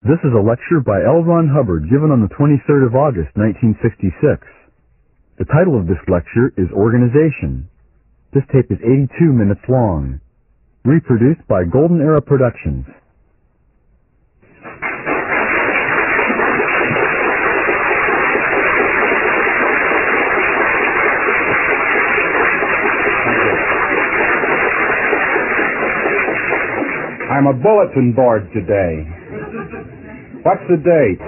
This is a lecture by L. Ron Hubbard given on the 23rd of August, 1966. The title of this lecture is Organization. This tape is 82 minutes long. Reproduced by Golden Era Productions. I'm a bulletin board today. What's the date?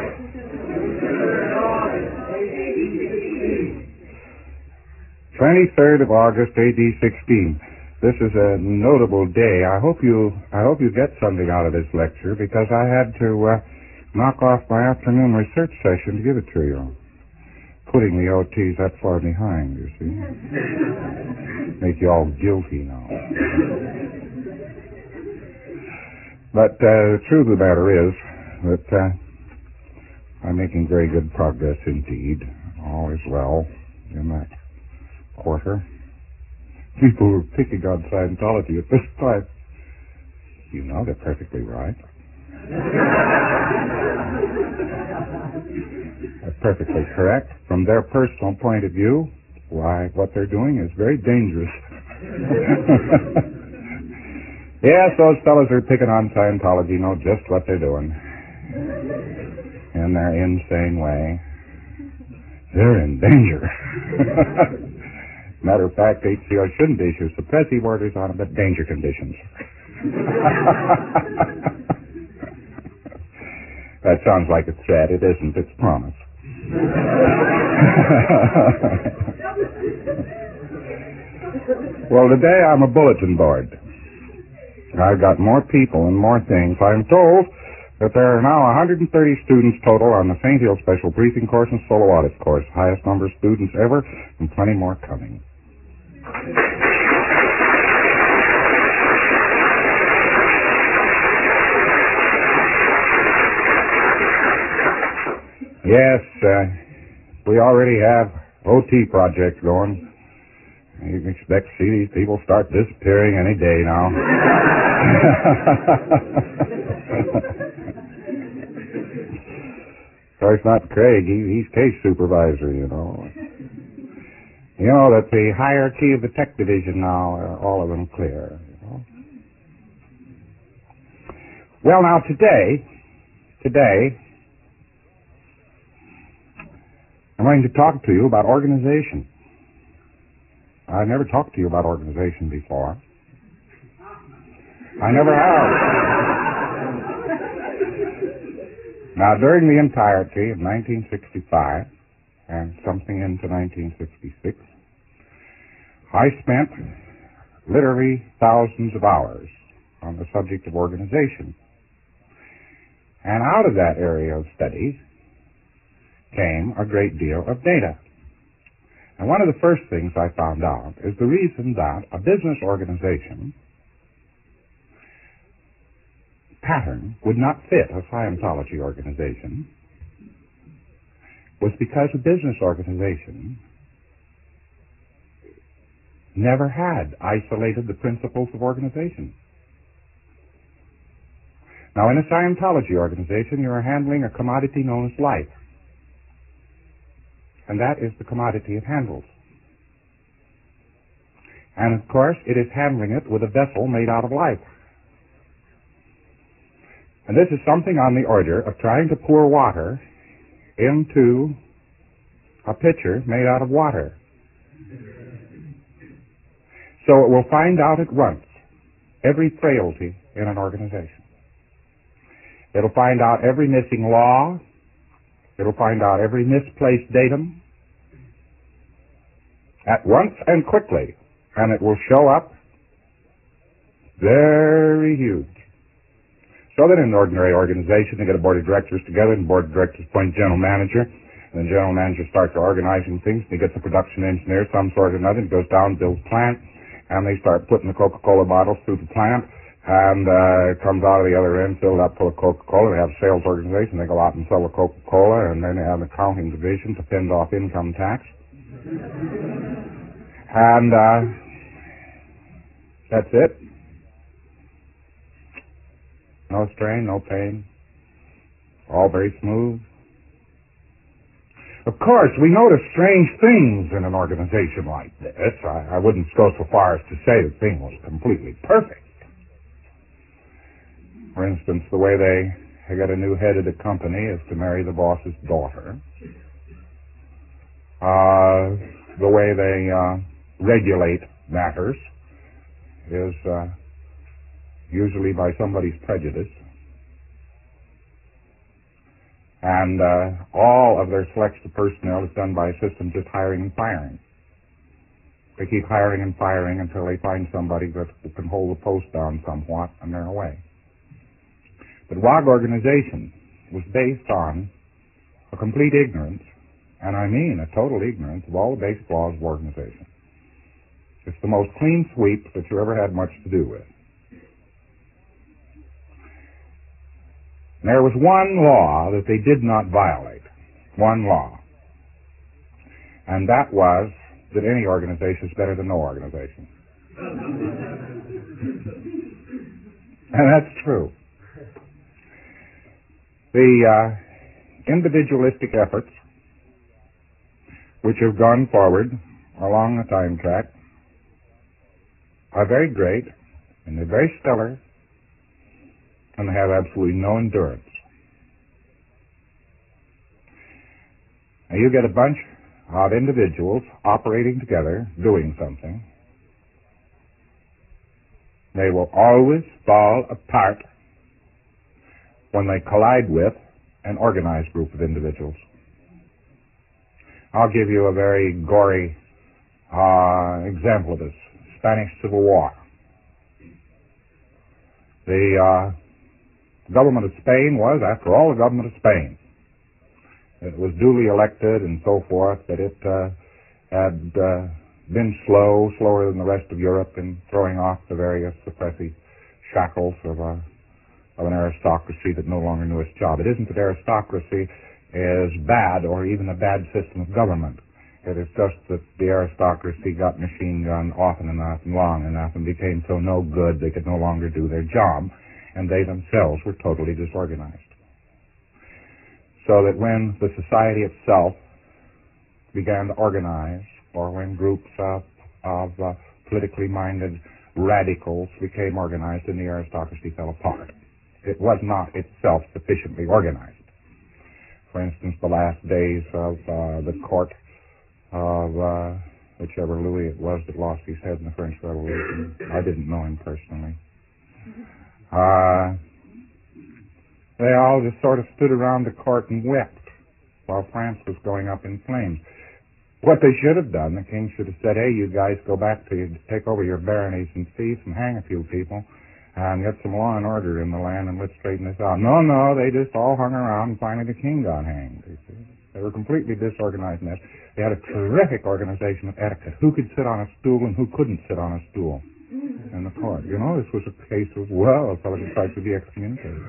23rd of August, AD 16. This is a notable day. I hope you get something out of this lecture, because I had to knock off my afternoon research session to give it to you. Putting the OTs that far behind, you see. Make you all guilty now. But the truth of the matter is that I'm making very good progress indeed. All is well in that quarter. People who are picking on Scientology at this time, you know they're perfectly right. They're perfectly correct. From their personal point of view, why, what they're doing is very dangerous. Yes, those fellows who are picking on Scientology know just what they're doing. In their insane way. They're in danger. Matter of fact, HCO shouldn't issue suppressive orders on them, but danger conditions. That sounds like a threat. It isn't. It's promise. Well, today I'm a bulletin board. I've got more people and more things. I'm told that there are now 130 students total on the St. Hill Special Briefing Course and Solo Audit Course. Highest number of students ever, and plenty more coming. Yes, we already have OT projects going. You can expect to see these people start disappearing any day now. Of course, not Craig. He's case supervisor, you know. You know that the hierarchy of the tech division now are all of them clear. You know? Well, now today, I'm going to talk to you about organization. I never talked to you about organization before. I never have. Now, during the entirety of 1965 and something into 1966, I spent literally thousands of hours on the subject of organization. And out of that area of study came a great deal of data. And one of the first things I found out is the reason that a business organization pattern would not fit a Scientology organization was because a business organization never had isolated the principles of organization. Now, in a Scientology organization, you are handling a commodity known as life. And that is the commodity it handles. And, of course, it is handling it with a vessel made out of life. And this is something on the order of trying to pour water into a pitcher made out of water. So it will find out at once every frailty in an organization. It'll find out every missing law. It'll find out every misplaced datum at once and quickly, and it will show up very huge. So that in an ordinary organization, they get a board of directors together, and the board of directors appoint a general manager, and the general manager starts organizing things, and he gets a production engineer, some sort or another, and goes down, builds a plant, and they start putting the Coca-Cola bottles through the plant, and it comes out of the other end filled up full of Coca-Cola. They have a sales organization. They go out and sell the Coca-Cola, and then they have an accounting division to fend off income tax. And that's it. No strain, no pain. all very smooth. Of course, we notice strange things in an organization like this. I wouldn't go so far as to say the thing was completely perfect. For instance, the way they got a new head of the company is to marry the boss's daughter. The way they regulate matters is usually by somebody's prejudice. And all of their selection of personnel is done by a system just hiring and firing. They keep hiring and firing until they find somebody that can hold the post down somewhat, and they're away. But WOG organization was based on a complete ignorance, and I mean a total ignorance, of all the basic laws of organization. It's the most clean sweep that you ever had much to do with. There was one law that they did not violate. One law. And that was that any organization is better than no organization. And that's true. The individualistic efforts which have gone forward along the time track are very great, and they're very stellar, and they have absolutely no endurance. Now you get a bunch of individuals operating together, doing something. They will always fall apart when they collide with an organized group of individuals. I'll give you a very gory example of this. Spanish Civil War. The government of Spain was, after all, the government of Spain. It was duly elected and so forth, but it had been slower than the rest of Europe in throwing off the various oppressive shackles of an aristocracy that no longer knew its job. It isn't that aristocracy is bad or even a bad system of government. It is just that the aristocracy got machine gunned often enough and long enough and became so no good they could no longer do their job, and they themselves were totally disorganized. So that when the society itself began to organize, or when groups of politically minded radicals became organized, and the aristocracy fell apart. It was not itself sufficiently organized. For instance, the last days of the court of whichever Louis it was that lost his head in the French Revolution. I didn't know him personally. They all just sort of stood around the court and wept while France was going up in flames. What they should have done, the king should have said, hey, you guys go back to take over your baronies and thieves and hang a few people and get some law and order in the land and let's straighten this out. No, they just all hung around and finally the king got hanged. They were completely disorganized in that. They had a terrific organization of etiquette. Who could sit on a stool and who couldn't sit on a stool in the court. You know, this was a case of, well, a fellow could try to be excommunicated.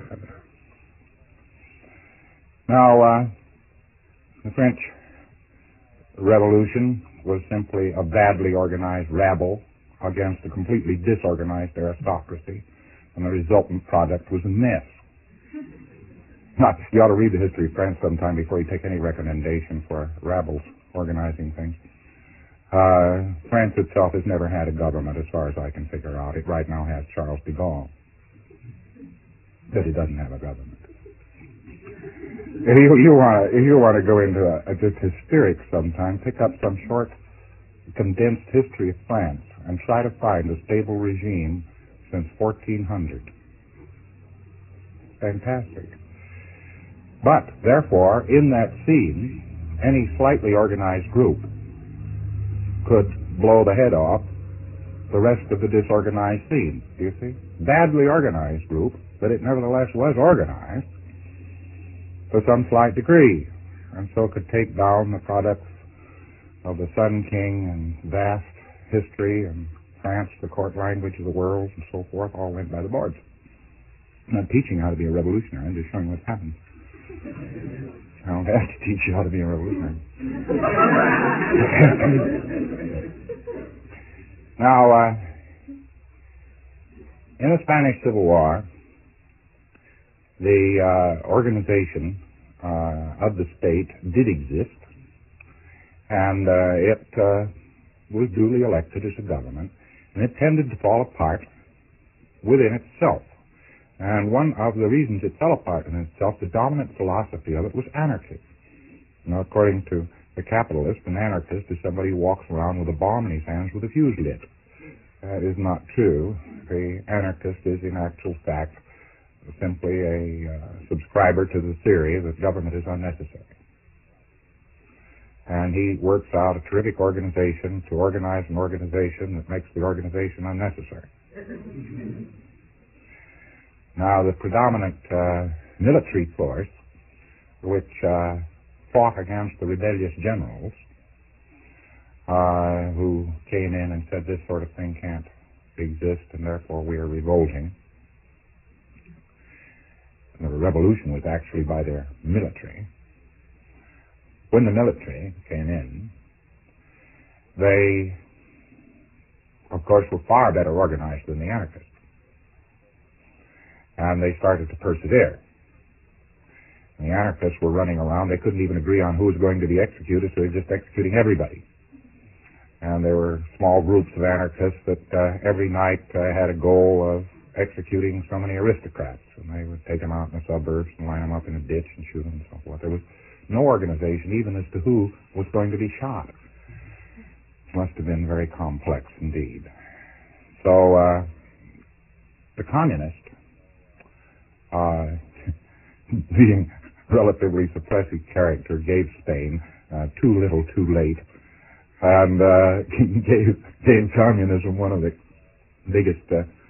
Now, the French Revolution was simply a badly organized rabble against a completely disorganized aristocracy, and the resultant product was a mess. Now, you ought to read the history of France sometime before you take any recommendation for rabbles organizing things. France itself has never had a government, as far as I can figure out. It right now has Charles de Gaulle, but it doesn't have a government. If you want to go into just hysterics sometime, pick up some short, condensed history of France and try to find a stable regime since 1400. Fantastic. But, therefore, in that scene, any slightly organized group could blow the head off the rest of the disorganized scene, do you see? Badly organized group, but it nevertheless was organized to some slight degree, and so could take down the products of the Sun King and vast history and France, the court language of the world, and so forth, all went by the boards. I'm not teaching how to be a revolutionary, I'm just showing what's happened. I don't have to teach you how to be a revolutionary. Now, in the Spanish Civil War, the organization of the state did exist, and it was duly elected as a government, and it tended to fall apart within itself. And one of the reasons it fell apart in itself, the dominant philosophy of it was anarchy. Now, according to the capitalist, an anarchist is somebody who walks around with a bomb in his hands with a fuse lit. That is not true. The anarchist is, in actual fact, simply a subscriber to the theory that government is unnecessary. And he works out a terrific organization to organize an organization that makes the organization unnecessary. Now, the predominant military force, which fought against the rebellious generals, who came in and said this sort of thing can't exist and therefore we are revolting. And the revolution was actually by their military. When the military came in, they, of course, were far better organized than the anarchists. And they started to persevere. And the anarchists were running around. They couldn't even agree on who was going to be executed, so they were just executing everybody. And there were small groups of anarchists that every night had a goal of executing so many aristocrats. And they would take them out in the suburbs and line them up in a ditch and shoot them and so forth. There was no organization even as to who was going to be shot. It must have been very complex indeed. So the communists, being relatively suppressive character, gave Spain too little too late, and gave communism one of the biggest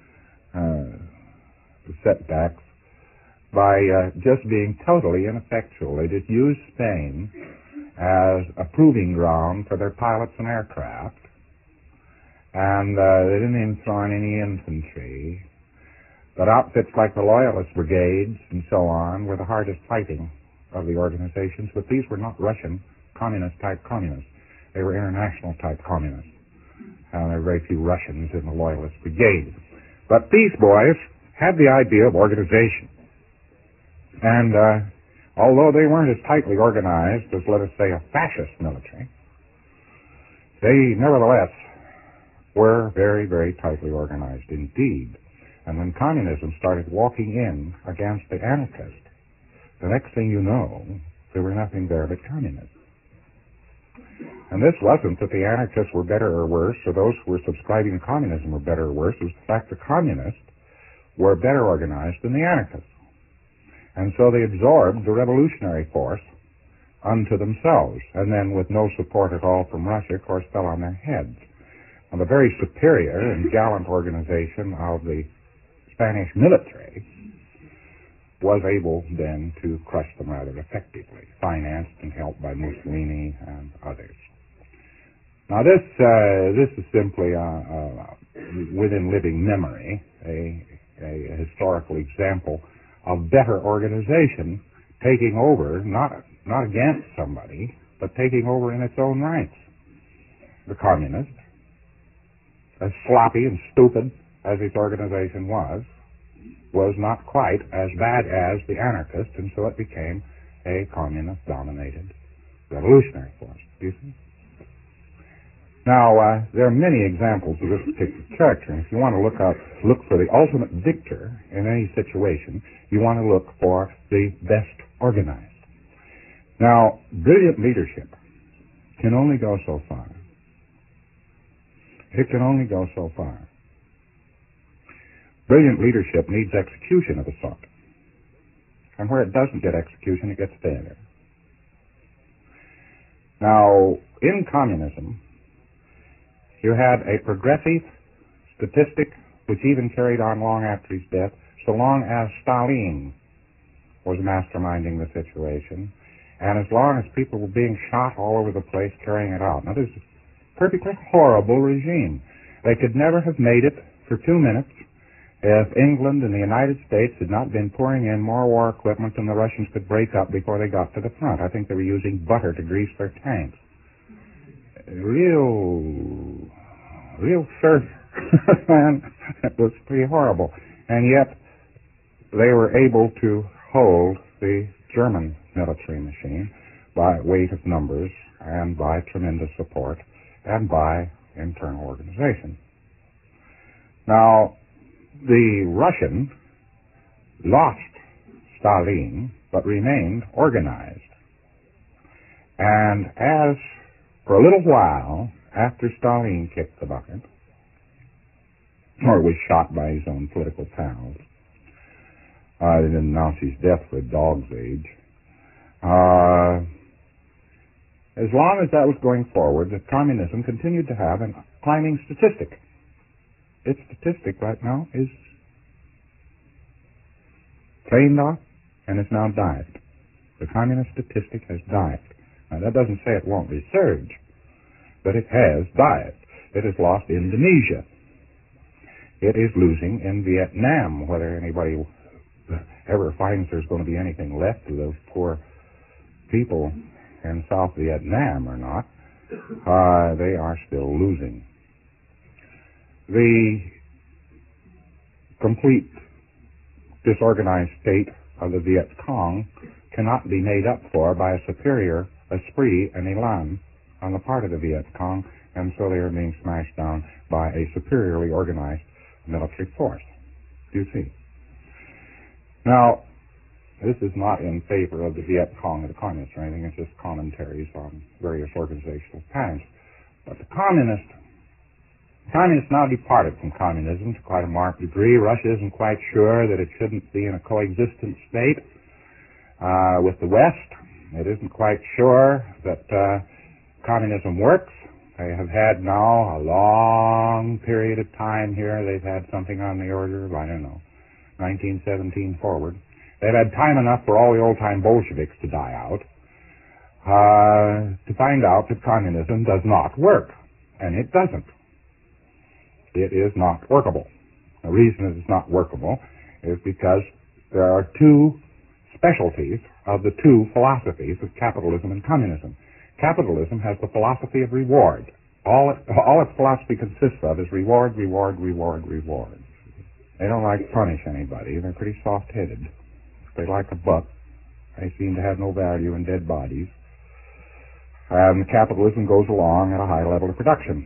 setbacks by just being totally ineffectual. They just used Spain as a proving ground for their pilots and aircraft, and they didn't even throw in any infantry. But outfits like the Loyalist brigades and so on were the hardest fighting of the organizations, but these were not Russian communist-type communists. They were international-type communists. There were very few Russians in the Loyalist brigade. But these boys had the idea of organization. And although they weren't as tightly organized as, let us say, a fascist military, they nevertheless were very, very tightly organized indeed. And when communism started walking in against the anarchists, the next thing you know, there were nothing there but communists. And this wasn't that the anarchists were better or worse, or those who were subscribing to communism were better or worse. It was the fact the communists were better organized than the anarchists. And so they absorbed the revolutionary force unto themselves, and then with no support at all from Russia, of course, fell on their heads. And the very superior and gallant organization of the Spanish military was able then to crush them rather effectively, financed and helped by Mussolini and others. Now this is simply within living memory a historical example of better organization taking over, not against somebody, but taking over in its own rights. The communists, as sloppy and stupid as its organization was not quite as bad as the anarchist, and so it became a communist-dominated revolutionary force. Do you see? Now, there are many examples of this particular character, and if you want to look for the ultimate victor in any situation, you want to look for the best organized. Now, brilliant leadership can only go so far. It can only go so far. Brilliant leadership needs execution of a sort. And where it doesn't get execution, it gets failure. Now, in communism, you had a progressive statistic which even carried on long after his death, so long as Stalin was masterminding the situation, and as long as people were being shot all over the place carrying it out. Now, this is a perfectly horrible regime. They could never have made it for 2 minutes if England and the United States had not been pouring in more war equipment than the Russians could break up before they got to the front. I think they were using butter to grease their tanks. Real surf, man. It was pretty horrible. And yet, they were able to hold the German military machine by weight of numbers and by tremendous support and by internal organization. Now, the Russian lost Stalin, but remained organized. And as for a little while after Stalin kicked the bucket, or was shot by his own political pals, they didn't announce his death for a dog's age. As long as that was going forward, that communism continued to have a climbing statistic. Its statistic right now is trained off and has now dived. The communist statistic has dived. Now, that doesn't say it won't resurge, but it has dived. It has lost Indonesia. It is losing in Vietnam. Whether anybody ever finds there's going to be anything left of those poor people in South Vietnam or not, they are still losing. The complete disorganized state of the Viet Cong cannot be made up for by a superior esprit and elan on the part of the Viet Cong, and so they are being smashed down by a superiorly organized military force. Do you see? Now, this is not in favor of the Viet Cong or the communists or anything. It's just commentaries on various organizational patterns. But the communists now departed from communism to quite a marked degree. Russia isn't quite sure that it shouldn't be in a coexistent state with the West. It isn't quite sure that communism works. They have had now a long period of time here. They've had something on the order of, 1917 forward. They've had time enough for all the old-time Bolsheviks to die out to find out that communism does not work. And it doesn't. It is not workable. The reason it is not workable is because there are two specialties of the two philosophies of capitalism and communism. Capitalism has the philosophy of reward. All its philosophy consists of is reward, reward, reward, reward. They don't like to punish anybody. They're pretty soft-headed. They like a buck. They seem to have no value in dead bodies. And capitalism goes along at a high level of production.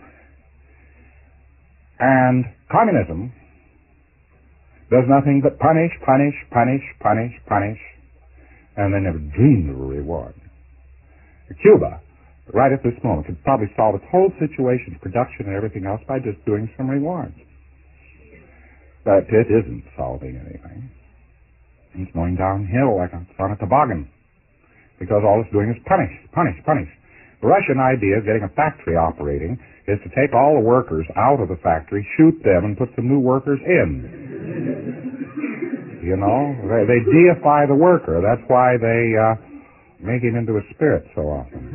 And communism does nothing but punish, punish, punish, punish, punish, and they never dreamed of a reward. Cuba, right at this moment, could probably solve its whole situation, production and everything else, by just doing some rewards. But it isn't solving anything. It's going downhill like on a toboggan, because all it's doing is punish, punish, punish. The Russian idea of getting a factory operating is to take all the workers out of the factory, shoot them, and put some new workers in. You know, they deify the worker. That's why they make him into a spirit so often.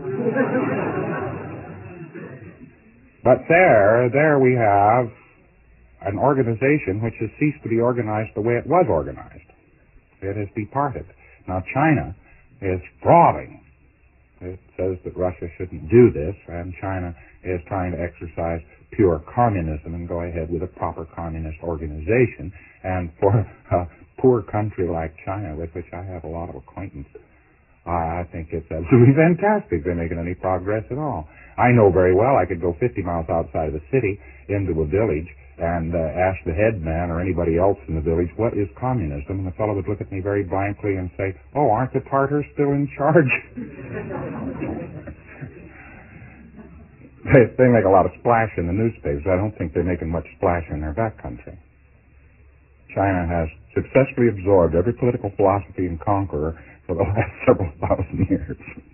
But there we have an organization which has ceased to be organized the way it was organized. It has departed. Now China is frothing. It says that Russia shouldn't do this, and China is trying to exercise pure communism and go ahead with a proper communist organization. And for a poor country like China, with which I have a lot of acquaintance, I think it's absolutely fantastic they're making any progress at all. I know very well I could go 50 miles outside of the city into a village and ask the headman or anybody else in the village, what is communism? And the fellow would look at me very blankly and say, oh, aren't the Tartars still in charge? They make a lot of splash in the newspapers. I don't think they're making much splash in their back country. China has successfully absorbed every political philosophy and conqueror for the last several thousand years.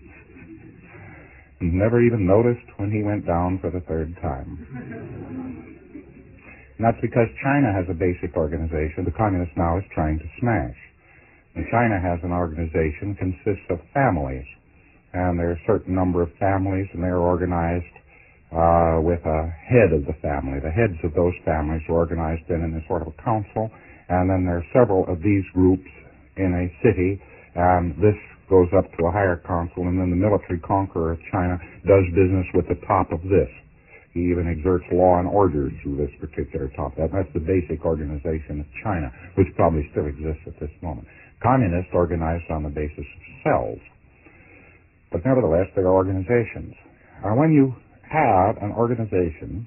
He's never even noticed when he went down for the third time. And that's because China has a basic organization the communist now is trying to smash. And China has an organization that consists of families. And there are a certain number of families, and they're organized with a head of the family. The heads of those families are organized then in a sort of a council, and then there are several of these groups in a city, and this goes up to a higher council, and then the military conqueror of China does business with the top of this. He even exerts law and order through this particular top. That's the basic organization of China, which probably still exists at this moment. Communists organized on the basis of cells. But nevertheless, they are organizations. When you have an organization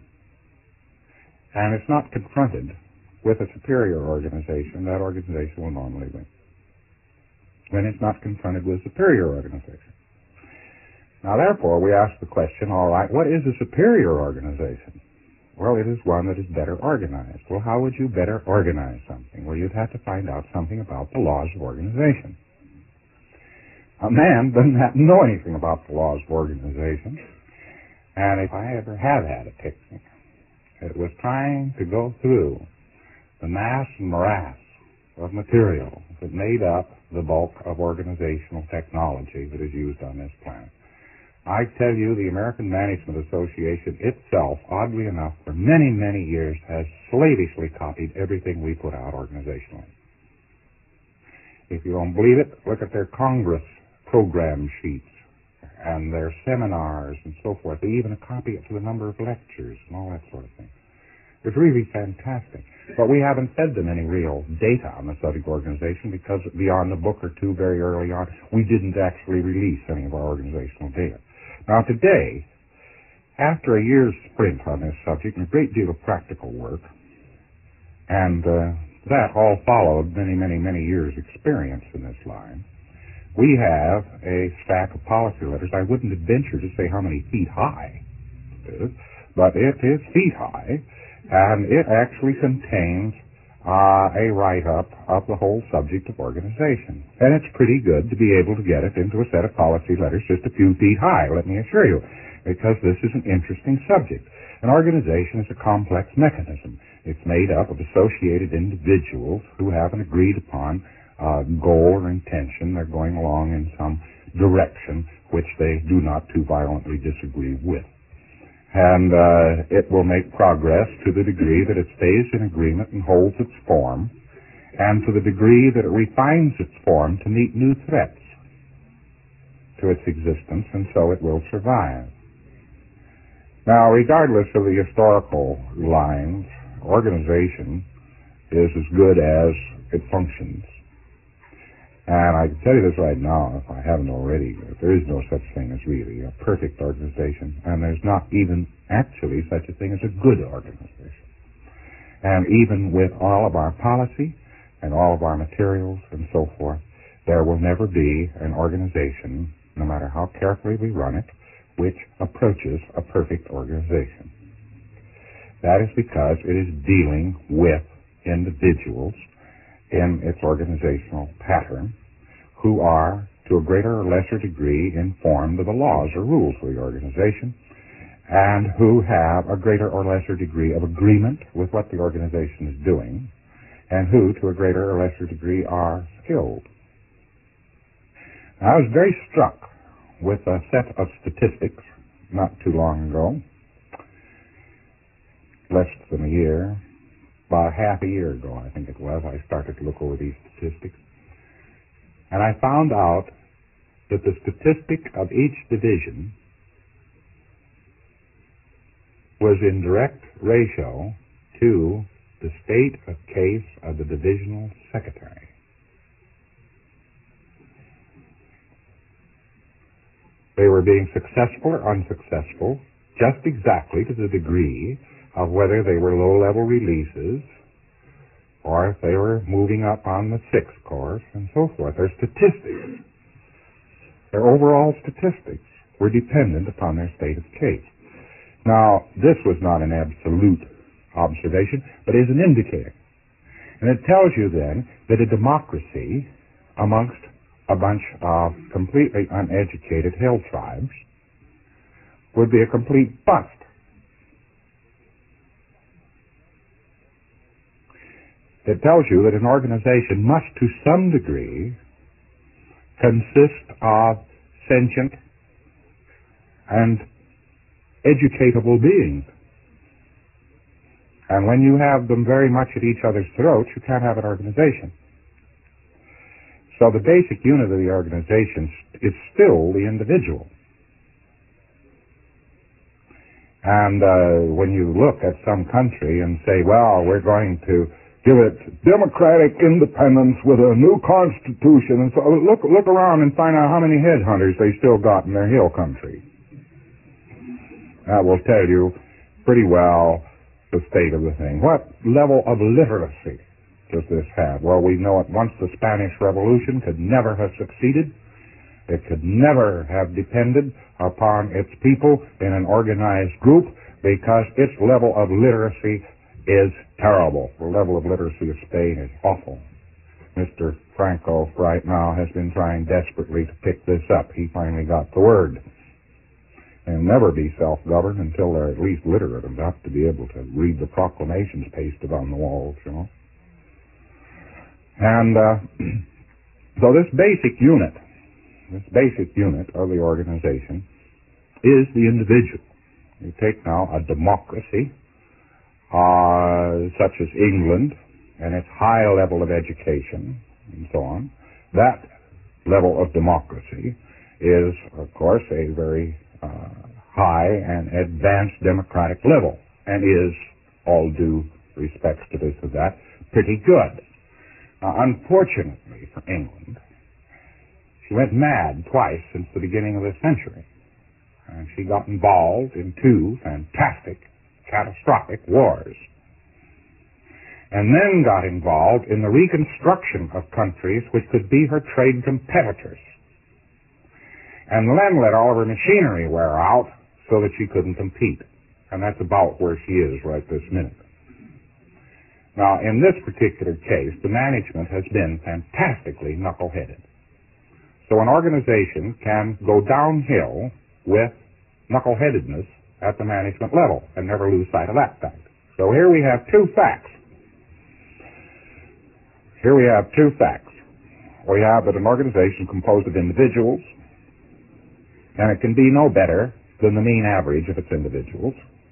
and it's not confronted with a superior organization, that organization will normally win. When it's not confronted with a superior organization. Now, therefore, we ask the question, all right, what is a superior organization? Well, it is one that is better organized. Well, how would you better organize something? Well, you'd have to find out something about the laws of organization. A man doesn't have to know anything about the laws of organization. And if I ever have had a picnic, it was trying to go through the mass and morass of material that made up the bulk of organizational technology that is used on this planet. I tell you, the American Management Association itself, oddly enough, for many, many years, has slavishly copied everything we put out organizationally. If you don't believe it, look at their Congress program sheets and their seminars and so forth. They even copy it to the number of lectures and all that sort of thing. It's really fantastic. But we haven't fed them any real data on the subject organization because beyond a book or two very early on, we didn't actually release any of our organizational data. Now today, after a year's sprint on this subject and a great deal of practical work, and that all followed many, many, many years' experience in this line, we have a stack of policy letters. I wouldn't venture to say how many feet high it is, but it is feet high, and it actually contains a write-up of the whole subject of organization. And it's pretty good to be able to get it into a set of policy letters just a few feet high, let me assure you, because this is an interesting subject. An organization is a complex mechanism. It's made up of associated individuals who have an agreed-upon goal or intention. They're going along in some direction which they do not too violently disagree with. And it will make progress to the degree that it stays in agreement and holds its form, and to the degree that it refines its form to meet new threats to its existence, and so it will survive. Now, regardless of the historical lines, organization is as good as it functions. And I can tell you this right now, if I haven't already, that there is no such thing as really a perfect organization, and there's not even actually such a thing as a good organization. And even with all of our policy and all of our materials and so forth, there will never be an organization, no matter how carefully we run it, which approaches a perfect organization. That is because it is dealing with individuals in its organizational pattern who are, to a greater or lesser degree, informed of the laws or rules of the organization, and who have a greater or lesser degree of agreement with what the organization is doing, and who, to a greater or lesser degree, are skilled. Now, I was very struck with a set of statistics not too long ago, less than a year, about half a year ago, I think it was, I started to look over these statistics. And I found out that the statistic of each division was in direct ratio to the state of case of the divisional secretary. They were being successful or unsuccessful just exactly to the degree of whether they were low-level releases or if they were moving up on the sixth course and so forth. Their statistics, their overall statistics, were dependent upon their state of case. Now, this was not an absolute observation, but is an indicator. And it tells you then that a democracy amongst a bunch of completely uneducated hill tribes would be a complete bust. It tells you that an organization must, to some degree, consist of sentient and educatable beings. And when you have them very much at each other's throats, you can't have an organization. So the basic unit of the organization is still the individual. And when you look at some country and say, well, we're going to give it democratic independence with a new constitution, and so look around and find out how many headhunters they still got in their hill country. That will tell you pretty well the state of the thing. What level of literacy does this have? Well, we know at once the Spanish Revolution could never have succeeded. It could never have depended upon its people in an organized group because its level of literacy is terrible. The level of literacy of Spain is awful. Mr. Franco right now has been trying desperately to pick this up. He finally got the word. They'll never be self-governed until they're at least literate enough to be able to read the proclamations pasted on the walls, you know. And so this basic unit of the organization is the individual. You take now a democracy such as England and its high level of education and so on. That level of democracy is, of course, a very high and advanced democratic level, and is, all due respects to this or that, pretty good. Unfortunately for England, she went mad twice since the beginning of this century, and she got involved in two fantastic, catastrophic wars, and then got involved in the reconstruction of countries which could be her trade competitors, and then let all of her machinery wear out so that she couldn't compete. And that's about where she is right this minute. Now, in this particular case, the management has been fantastically knuckle-headed. So an organization can go downhill with knuckle-headedness at the management level and never lose sight of that fact. So here we have two facts. We have that an organization composed of individuals, and it can be no better than the mean average of its individuals.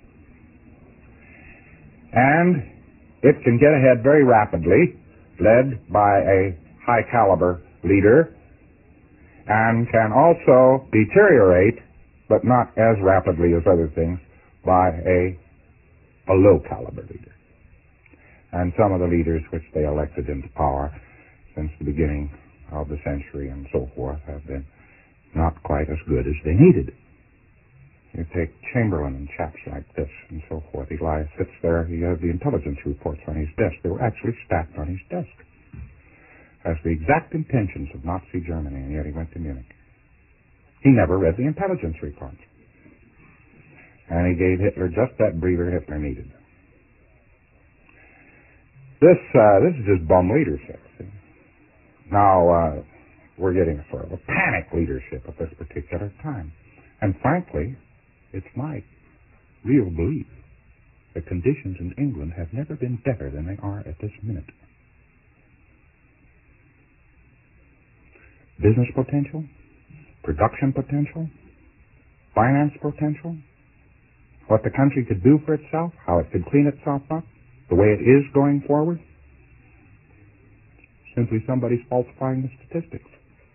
And it can get ahead very rapidly, led by a high-caliber leader, and can also deteriorate, but not as rapidly as other things, by a low-caliber leader. And some of the leaders which they elected into power since the beginning of the century and so forth have been not quite as good as they needed. You take Chamberlain and chaps like this and so forth. He sits there, he has the intelligence reports on his desk. They were actually stacked on his desk. Has the exact intentions of Nazi Germany, and yet he went to Munich. He never read the intelligence reports. And he gave Hitler just that breather Hitler needed. This is just bum leadership. See? Now, we're getting a sort of a panic leadership at this particular time. And frankly, it's my real belief that conditions in England have never been better than they are at this minute. Business potential, production potential, finance potential, what the country could do for itself, how it could clean itself up, the way it is going forward. Simply somebody's falsifying the statistics.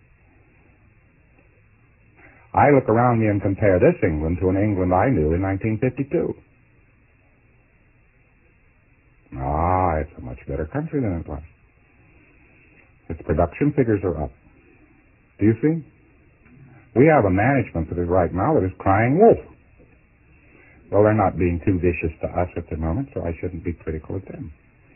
I look around me and compare this England to an England I knew in 1952. It's a much better country than it was. Its production figures are up. Do you see? We have a management that is right now that is crying wolf. Well, they're not being too vicious to us at the moment, so I shouldn't be critical of them.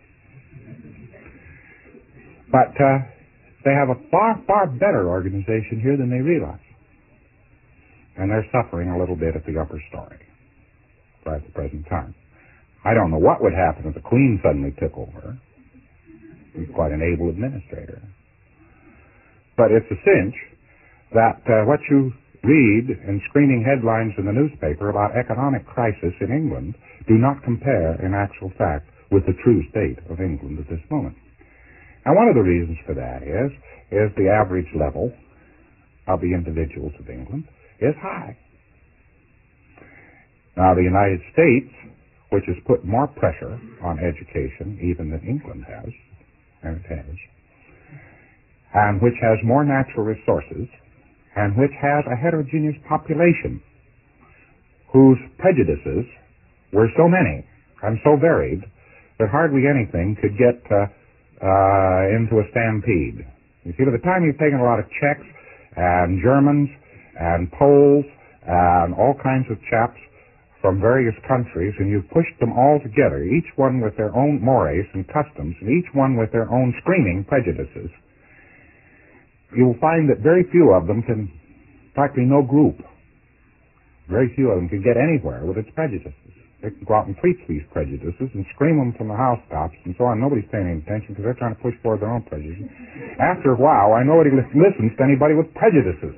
But they have a far, far better organization here than they realize. And they're suffering a little bit at the upper story right at the present time. I don't know what would happen if the Queen suddenly took over. She's quite an able administrator. But it's a cinch that what you read in screaming headlines in the newspaper about economic crisis in England do not compare in actual fact with the true state of England at this moment. And one of the reasons for that is the average level of the individuals of England is high. Now, the United States, which has put more pressure on education even than England has, and it has, and which has more natural resources, and which has a heterogeneous population, whose prejudices were so many and so varied that hardly anything could get into a stampede. You see, by the time you've taken a lot of Czechs and Germans and Poles and all kinds of chaps from various countries, and you've pushed them all together, each one with their own mores and customs, and each one with their own screaming prejudices, you'll find that very few of them can, practically no group, very few of them can get anywhere with its prejudices. They can go out and preach these prejudices and scream them from the housetops and so on. Nobody's paying any attention because they're trying to push forward their own prejudices. After a while, nobody listens to anybody with prejudices.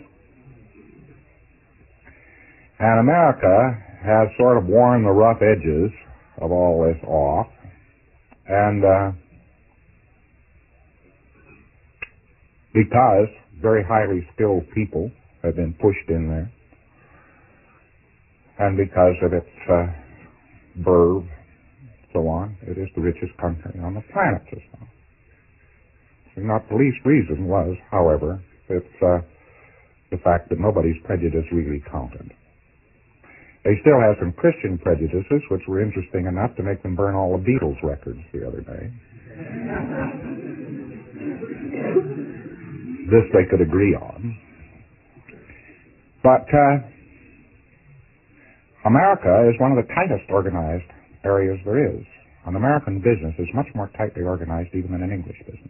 And America has sort of worn the rough edges of all this off. And because very highly skilled people have been pushed in there, and because of its verve, so on, it is the richest country on the planet just now. So not the least reason was, however, it's the fact that nobody's prejudice really counted. They still have some Christian prejudices, which were interesting enough to make them burn all the Beatles records the other day. This they could agree on. But America is one of the tightest organized areas there is. An American business is much more tightly organized even than an English business.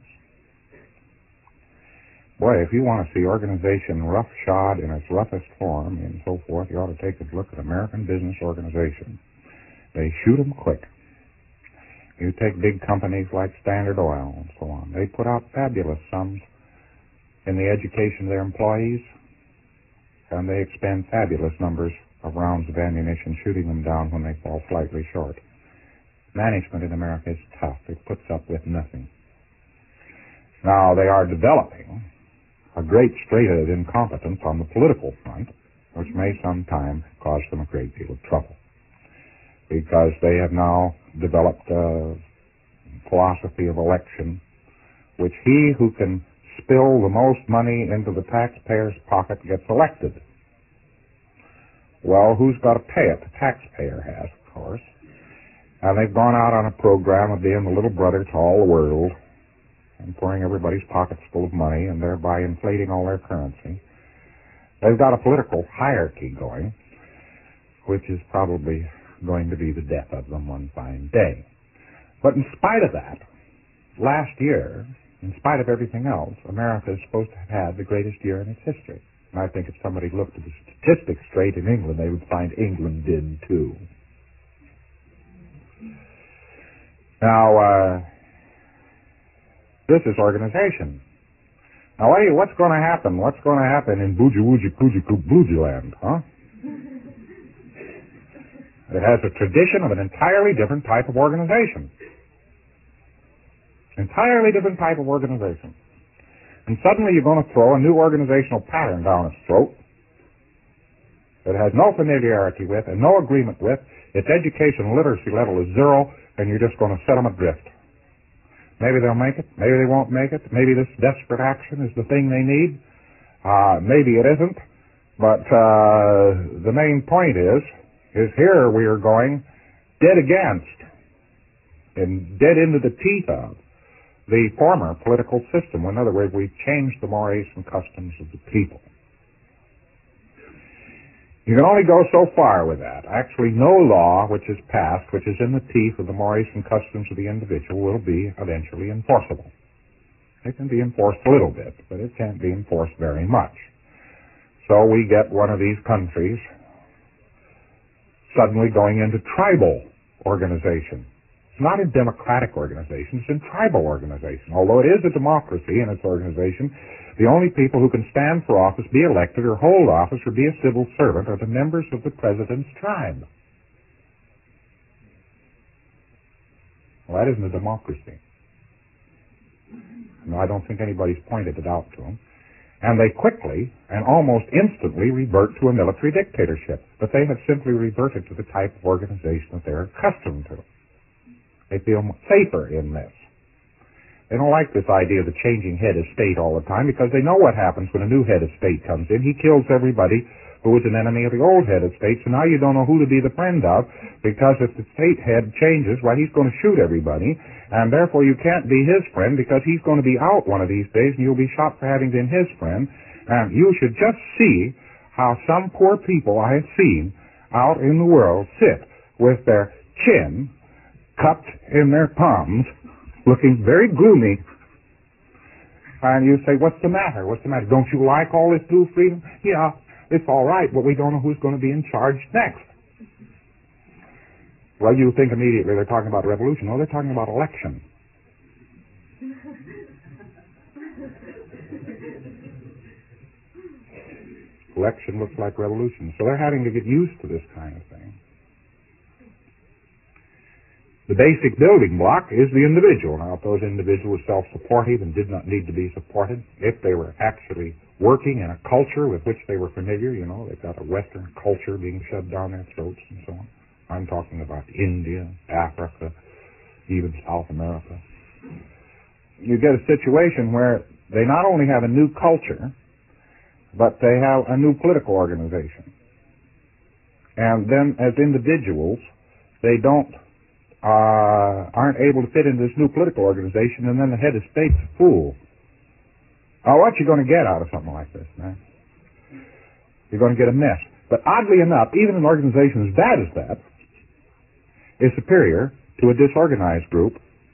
Boy, if you want to see organization roughshod in its roughest form and so forth, you ought to take a look at American business organization. They shoot 'em quick. You take big companies like Standard Oil and so on. They put out fabulous sums in the education of their employees, and they expend fabulous numbers of rounds of ammunition, shooting them down when they fall slightly short. Management in America is tough. It puts up with nothing. Now, they are developing a great strait of incompetence on the political front, which may sometime cause them a great deal of trouble, because they have now developed a philosophy of election, which he who can spill the most money into the taxpayer's pocket gets elected. Well, who's got to pay it? The taxpayer has, of course. And they've gone out on a program of being the little brother to all the world and pouring everybody's pockets full of money and thereby inflating all their currency. They've got a political hierarchy going, which is probably going to be the death of them one fine day. But in spite of that, last year, in spite of everything else, America is supposed to have had the greatest year in its history. And I think if somebody looked at the statistics straight in England, they would find England did too. Now, this is organization. Now, hey, what's going to happen? What's going to happen in Booja-Wooja-Cooja-Coo-Bluja-land, huh? It has a tradition of an entirely different type of organization. Entirely different type of organization. And suddenly you're going to throw a new organizational pattern down its throat that it has no familiarity with and no agreement with. Its education and literacy level is zero, and you're just going to set them adrift. Maybe they'll make it. Maybe they won't make it. Maybe this desperate action is the thing they need. Maybe it isn't. But the main point is here we are going dead against and dead into the teeth of the former political system. In other words, we've changed the mores and customs of the people. You can only go so far with that. Actually, no law which is passed, which is in the teeth of the mores and customs of the individual, will be eventually enforceable. It can be enforced a little bit, but it can't be enforced very much. So we get one of these countries suddenly going into tribal organization. It's not in democratic organization, it's in tribal organization. Although it is a democracy in its organization, the only people who can stand for office, be elected, or hold office, or be a civil servant are the members of the president's tribe. Well, that isn't a democracy. No, I don't think anybody's pointed it out to them. And they quickly and almost instantly revert to a military dictatorship. But they have simply reverted to the type of organization that they're accustomed to. They feel safer in this. They don't like this idea of the changing head of state all the time because they know what happens when a new head of state comes in. He kills everybody who was an enemy of the old head of state. So now you don't know who to be the friend of, because if the state head changes, well, he's going to shoot everybody, and therefore you can't be his friend because he's going to be out one of these days and you'll be shot for having been his friend. And you should just see how some poor people I have seen out in the world sit with their chin cupped in their palms, looking very gloomy. And you say, what's the matter? What's the matter? Don't you like all this new freedom? Yeah, it's all right, but we don't know who's going to be in charge next. Well, you think immediately they're talking about revolution. No, they're talking about election. Election looks like revolution. So they're having to get used to this kind of thing. The basic building block is the individual. Now, if those individuals were self-supportive and did not need to be supported, if they were actually working in a culture with which they were familiar, you know, they've got a Western culture being shoved down their throats and so on. I'm talking about India, Africa, even South America. You get a situation where they not only have a new culture, but they have a new political organization. And then as individuals, they aren't able to fit into this new political organization, and then the head of state's a fool. Now, what you going to get out of something like this, man? You're going to get a mess. But oddly enough, even an organization as bad as that is superior to a disorganized group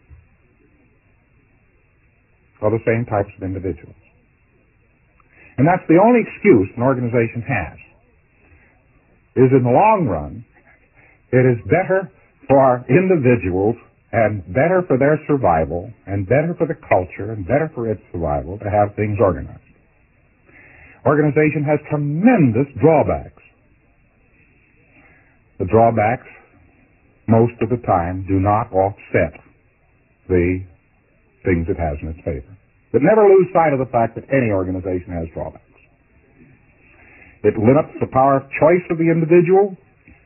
of the same types of individuals. And that's the only excuse an organization has, is in the long run, it is better for individuals and better for their survival and better for the culture and better for its survival to have things organized. Organization has tremendous drawbacks. The drawbacks, most of the time, do not offset the things it has in its favor. But never lose sight of the fact that any organization has drawbacks. It limits the power of choice of the individual.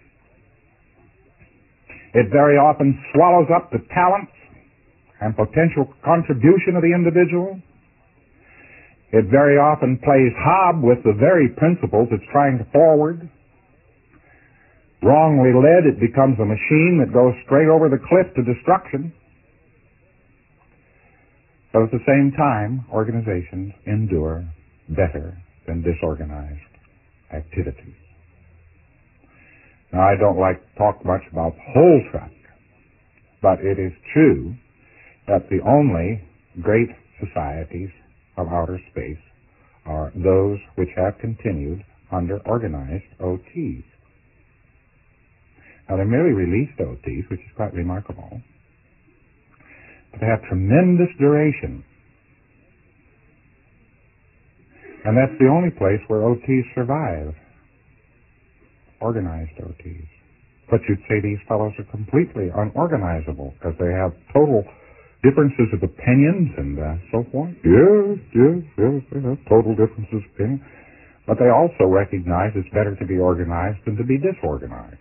It very often swallows up the talents and potential contribution of the individual. It very often plays hob with the very principles it's trying to forward. Wrongly led, it becomes a machine that goes straight over the cliff to destruction. But at the same time, organizations endure better than disorganized activities. Now, I don't like to talk much about whole track, but it is true that the only great societies of outer space are those which have continued under organized OTs. Now, they merely released OTs, which is quite remarkable, but they have tremendous duration. And that's the only place where OTs survive. Organized OTs. But you'd say these fellows are completely unorganizable because they have total differences of opinions and so forth. Yes, they have total differences of opinion. But they also recognize it's better to be organized than to be disorganized.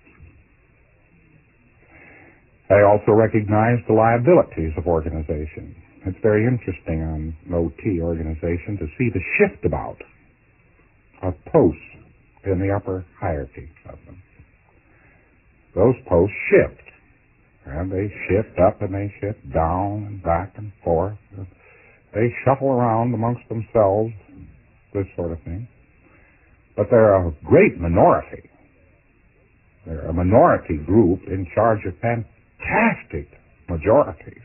They also recognize the liabilities of organization. It's very interesting on an OT organization to see the shift about of posts in the upper hierarchy of them. Those posts shift, and they shift up and they shift down and back and forth. They shuffle around amongst themselves, this sort of thing. But they're a great minority. They're a minority group in charge of fantastic majorities.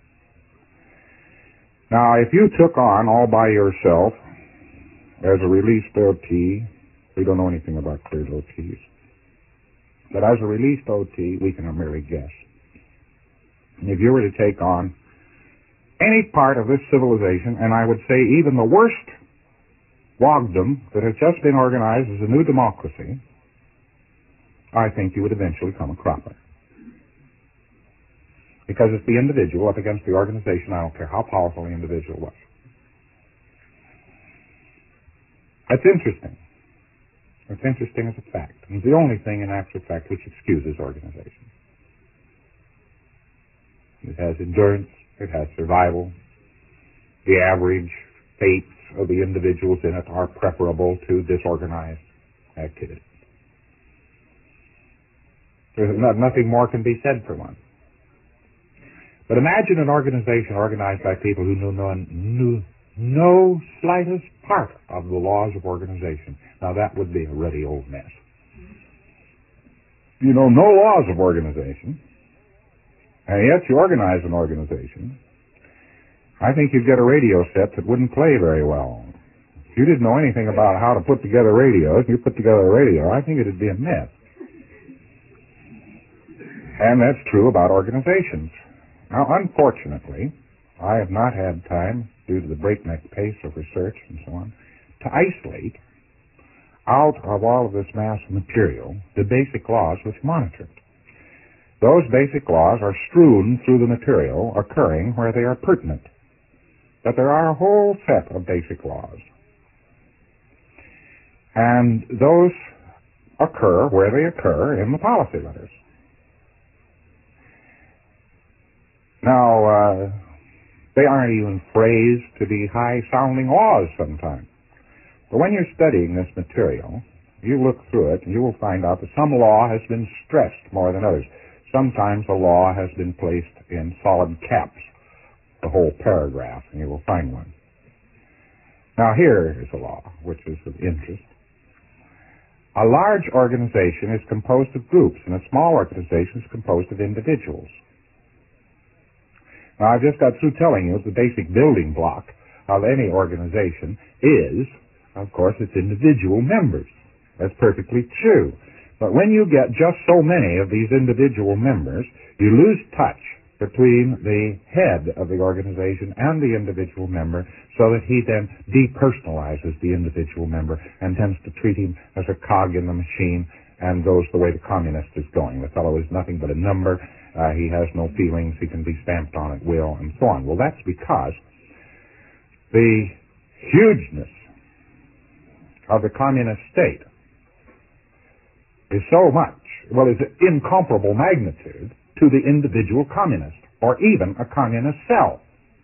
Now, if you took on all by yourself as a released OT, we don't know anything about cleared OTs. But as a released OT, we can merely guess. And if you were to take on any part of this civilization, and I would say even the worst wogdom that has just been organized as a new democracy, I think you would eventually come a cropper. Because it's the individual up against the organization. I don't care how powerful the individual was. That's interesting. It's interesting as a fact. And it's the only thing in actual fact which excuses organization. It has endurance. It has survival. The average fates of the individuals in it are preferable to disorganized activity. Nothing more can be said for one. But imagine an organization organized by people who knew no slightest part of the laws of organization. Now that would be a ruddy old mess. You know no laws of organization, and yet you organize an organization. I think you'd get a radio set that wouldn't play very well. If you didn't know anything about how to put together radios, you put together a radio, I think it'd be a mess. And that's true about organizations. Now, unfortunately, I have not had time, due to the breakneck pace of research and so on, to isolate out of all of this mass material the basic laws which monitor it. Those basic laws are strewn through the material, occurring where they are pertinent. But there are a whole set of basic laws. And those occur where they occur in the policy letters. Now, they aren't even phrased to be high-sounding laws sometimes. But when you're studying this material, you look through it and you will find out that some law has been stressed more than others. Sometimes a law has been placed in solid caps, the whole paragraph, and you will find one. Now here is a law which is of interest. A large organization is composed of groups, and a small organization is composed of individuals. Now, I've just got through telling you the basic building block of any organization is, of course, its individual members. That's perfectly true. But when you get just so many of these individual members, you lose touch between the head of the organization and the individual member, so that he then depersonalizes the individual member and tends to treat him as a cog in the machine and goes the way the communist is going. The fellow is nothing but a number. He has no feelings. He can be stamped on at will, and so on. Well, that's because the hugeness of the communist state is so much, well, is an incomparable magnitude to the individual communist, or even a communist cell.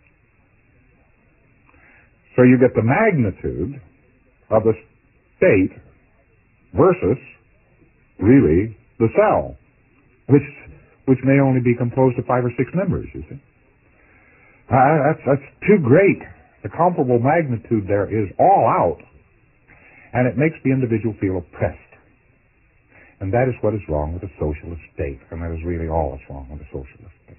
So you get the magnitude of the state versus, really, the cell, which may only be composed of 5 or 6 members, you see. That's too great. The comparable magnitude there is all out, and it makes the individual feel oppressed. And that is what is wrong with the socialist state, and that is really all that's wrong with the socialist state.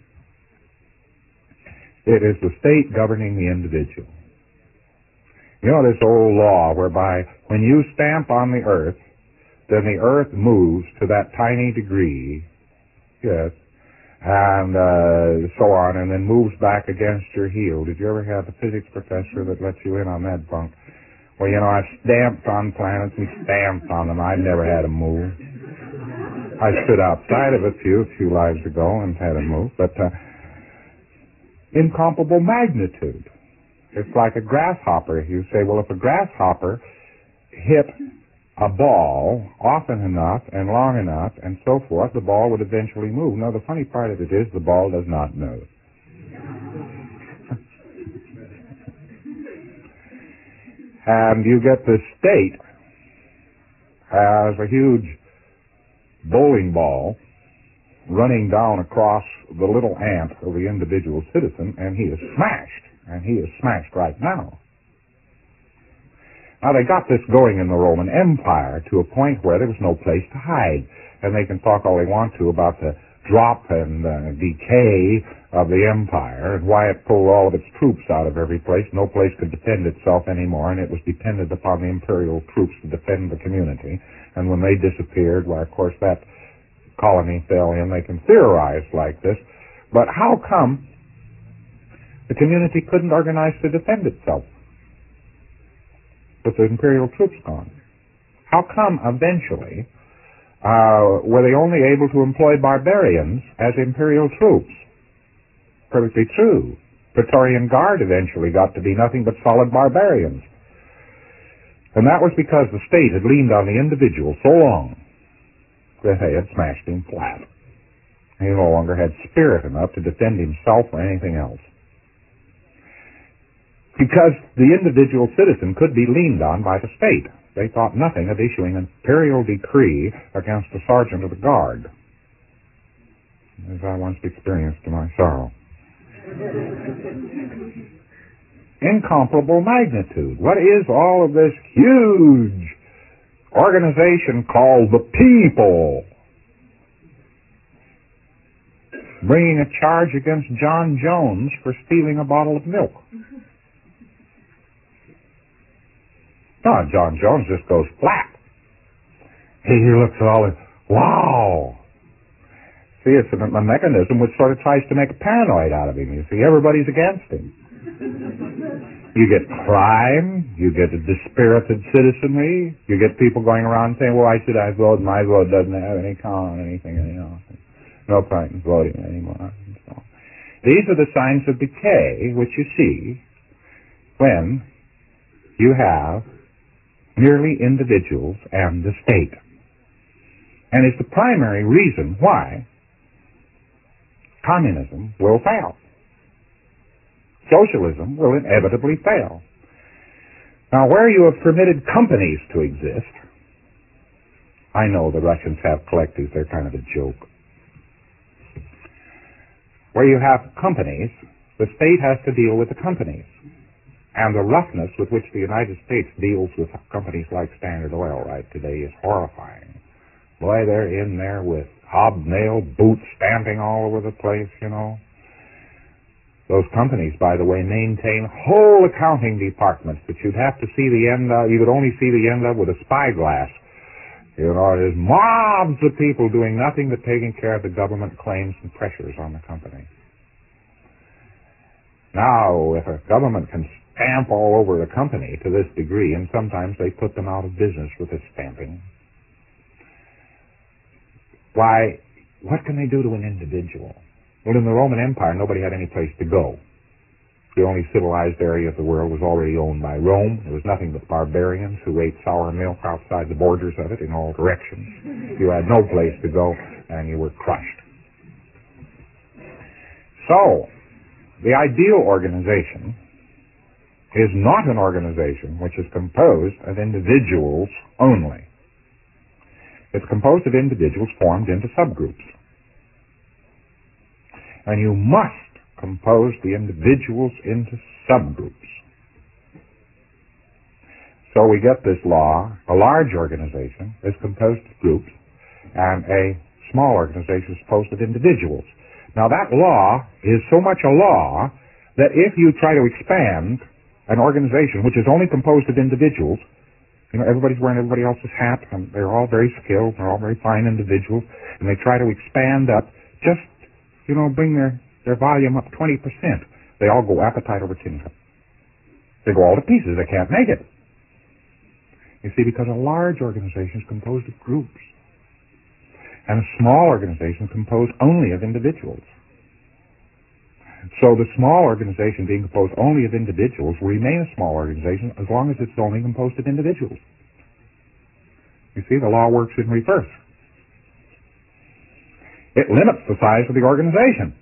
It is the state governing the individual. You know this old law whereby when you stamp on the earth, then the earth moves to that tiny degree, yes, and so on, and then moves back against your heel. Did you ever have a physics professor that lets you in on that bunk? Well, you know, I've stamped on planets and stamped on them. I've never had them move. I stood outside of a few lives ago and had them move, but incomparable magnitude. It's like a grasshopper. You say, well, if a grasshopper hit a ball often enough and long enough and so forth, the ball would eventually move. Now, the funny part of it is the ball does not move. And you get the state as a huge bowling ball running down across the little ant of the individual citizen, and he is smashed. And he is smashed right now. Now, they got this going in the Roman Empire to a point where there was no place to hide. And they can talk all they want to about the drop and decay of the empire and why it pulled all of its troops out of every place. No place could defend itself anymore, and it was dependent upon the imperial troops to defend the community. And when they disappeared, why, of course, that colony fell in. They can theorize like this. But how come the community couldn't organize to defend itself with the imperial troops gone? How come eventually were they only able to employ barbarians as imperial troops? Perfectly true. Praetorian Guard eventually got to be nothing but solid barbarians. And that was because the state had leaned on the individual so long that they had smashed him flat. He no longer had spirit enough to defend himself or anything else. Because the individual citizen could be leaned on by the state. they thought nothing of issuing an imperial decree against the sergeant of the guard, as I once experienced to my sorrow. Incomparable magnitude. What is all of this huge organization called the People bringing a charge against John Jones for stealing a bottle of milk? No, John Jones just goes flat. He looks at all this, wow. See, it's a mechanism which sort of tries to make a paranoid out of him. You see, everybody's against him. You get crime, you get a dispirited citizenry, you get people going around saying, well, why should I vote? My vote doesn't have any count, anything, you know. No point in voting anymore. And so on. These are the signs of decay which you see when you have merely individuals and the state. And it's the primary reason why communism will fail. Socialism will inevitably fail. Now, where you have permitted companies to exist, I know the Russians have collectives, they're kind of a joke. Where you have companies, the state has to deal with the companies. And the roughness with which the United States deals with companies like Standard Oil right today is horrifying. Boy, they're in there with hobnail boots stamping all over the place, you know. Those companies, by the way, maintain whole accounting departments that you'd have to see the end of. You could only see the end of with a spyglass. You know, there's mobs of people doing nothing but taking care of the government claims and pressures on the company. Now, if a government can stamp all over the company to this degree, and sometimes they put them out of business with this stamping, why, what can they do to an individual? Well, in the Roman Empire, nobody had any place to go. The only civilized area of the world was already owned by Rome. There was nothing but barbarians who ate sour milk outside the borders of it in all directions. You had no place to go, and you were crushed. So, the ideal organization is not an organization which is composed of individuals only. It's composed of individuals formed into subgroups. And you must compose the individuals into subgroups. So we get this law: a large organization is composed of groups, and a small organization is composed of individuals. Now that law is so much a law that if you try to expand an organization which is only composed of individuals, you know, everybody's wearing everybody else's hat, and they're all very skilled, they're all very fine individuals, and they try to expand up, just, you know, bring their volume up 20%. They all go appetite over tin cup. They go all to pieces. They can't make it. You see, because a large organization is composed of groups, and a small organization is composed only of individuals. So the small organization being composed only of individuals will remain a small organization as long as it's only composed of individuals. You see, the law works in reverse. It limits the size of the organization.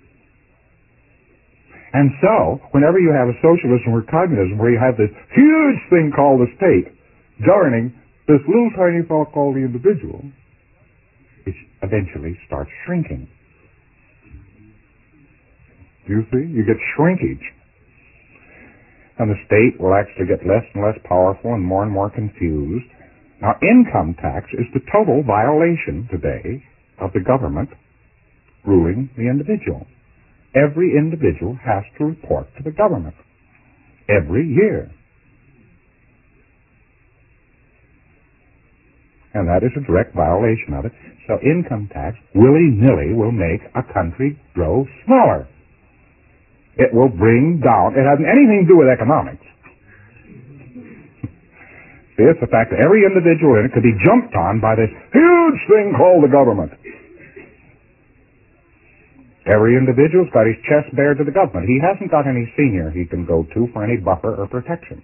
And so, whenever you have a socialism or communism where you have this huge thing called the state governing this little tiny fellow called the individual, it eventually starts shrinking. You see? You get shrinkage. And the state will actually get less and less powerful and more confused. Now, income tax is the total violation today of the government ruling the individual. Every individual has to report to the government every year. And that is a direct violation of it. So income tax, willy-nilly, will make a country grow smaller. It will bring down, it hasn't anything to do with economics. See, it's the fact that every individual in it could be jumped on by this huge thing called the government. Every individual's got his chest bared to the government. He hasn't got any senior he can go to for any buffer or protection.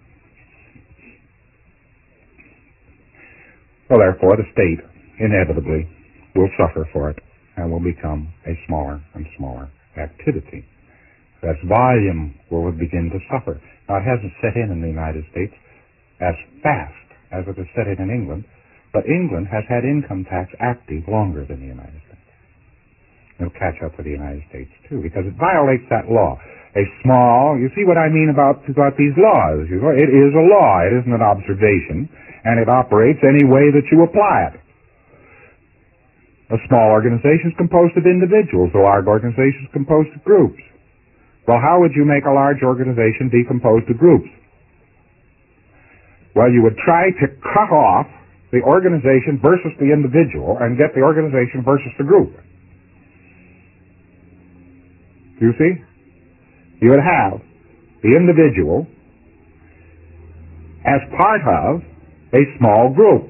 So therefore, the state inevitably will suffer for it and will become a smaller and smaller activity. Its volume will begin to suffer. Now, it hasn't set in the United States as fast as it is set in England, but England has had income tax active longer than the United States. It'll catch up with the United States, too, because it violates that law. A small, you see what I mean about these laws. You know, it is a law. It isn't an observation, and it operates any way that you apply it. A small organization is composed of individuals. A large organization is composed of groups. Well, how would you make a large organization be composed of groups? Well, you would try to cut off the organization versus the individual and get the organization versus the group. You see? You would have the individual as part of a small group.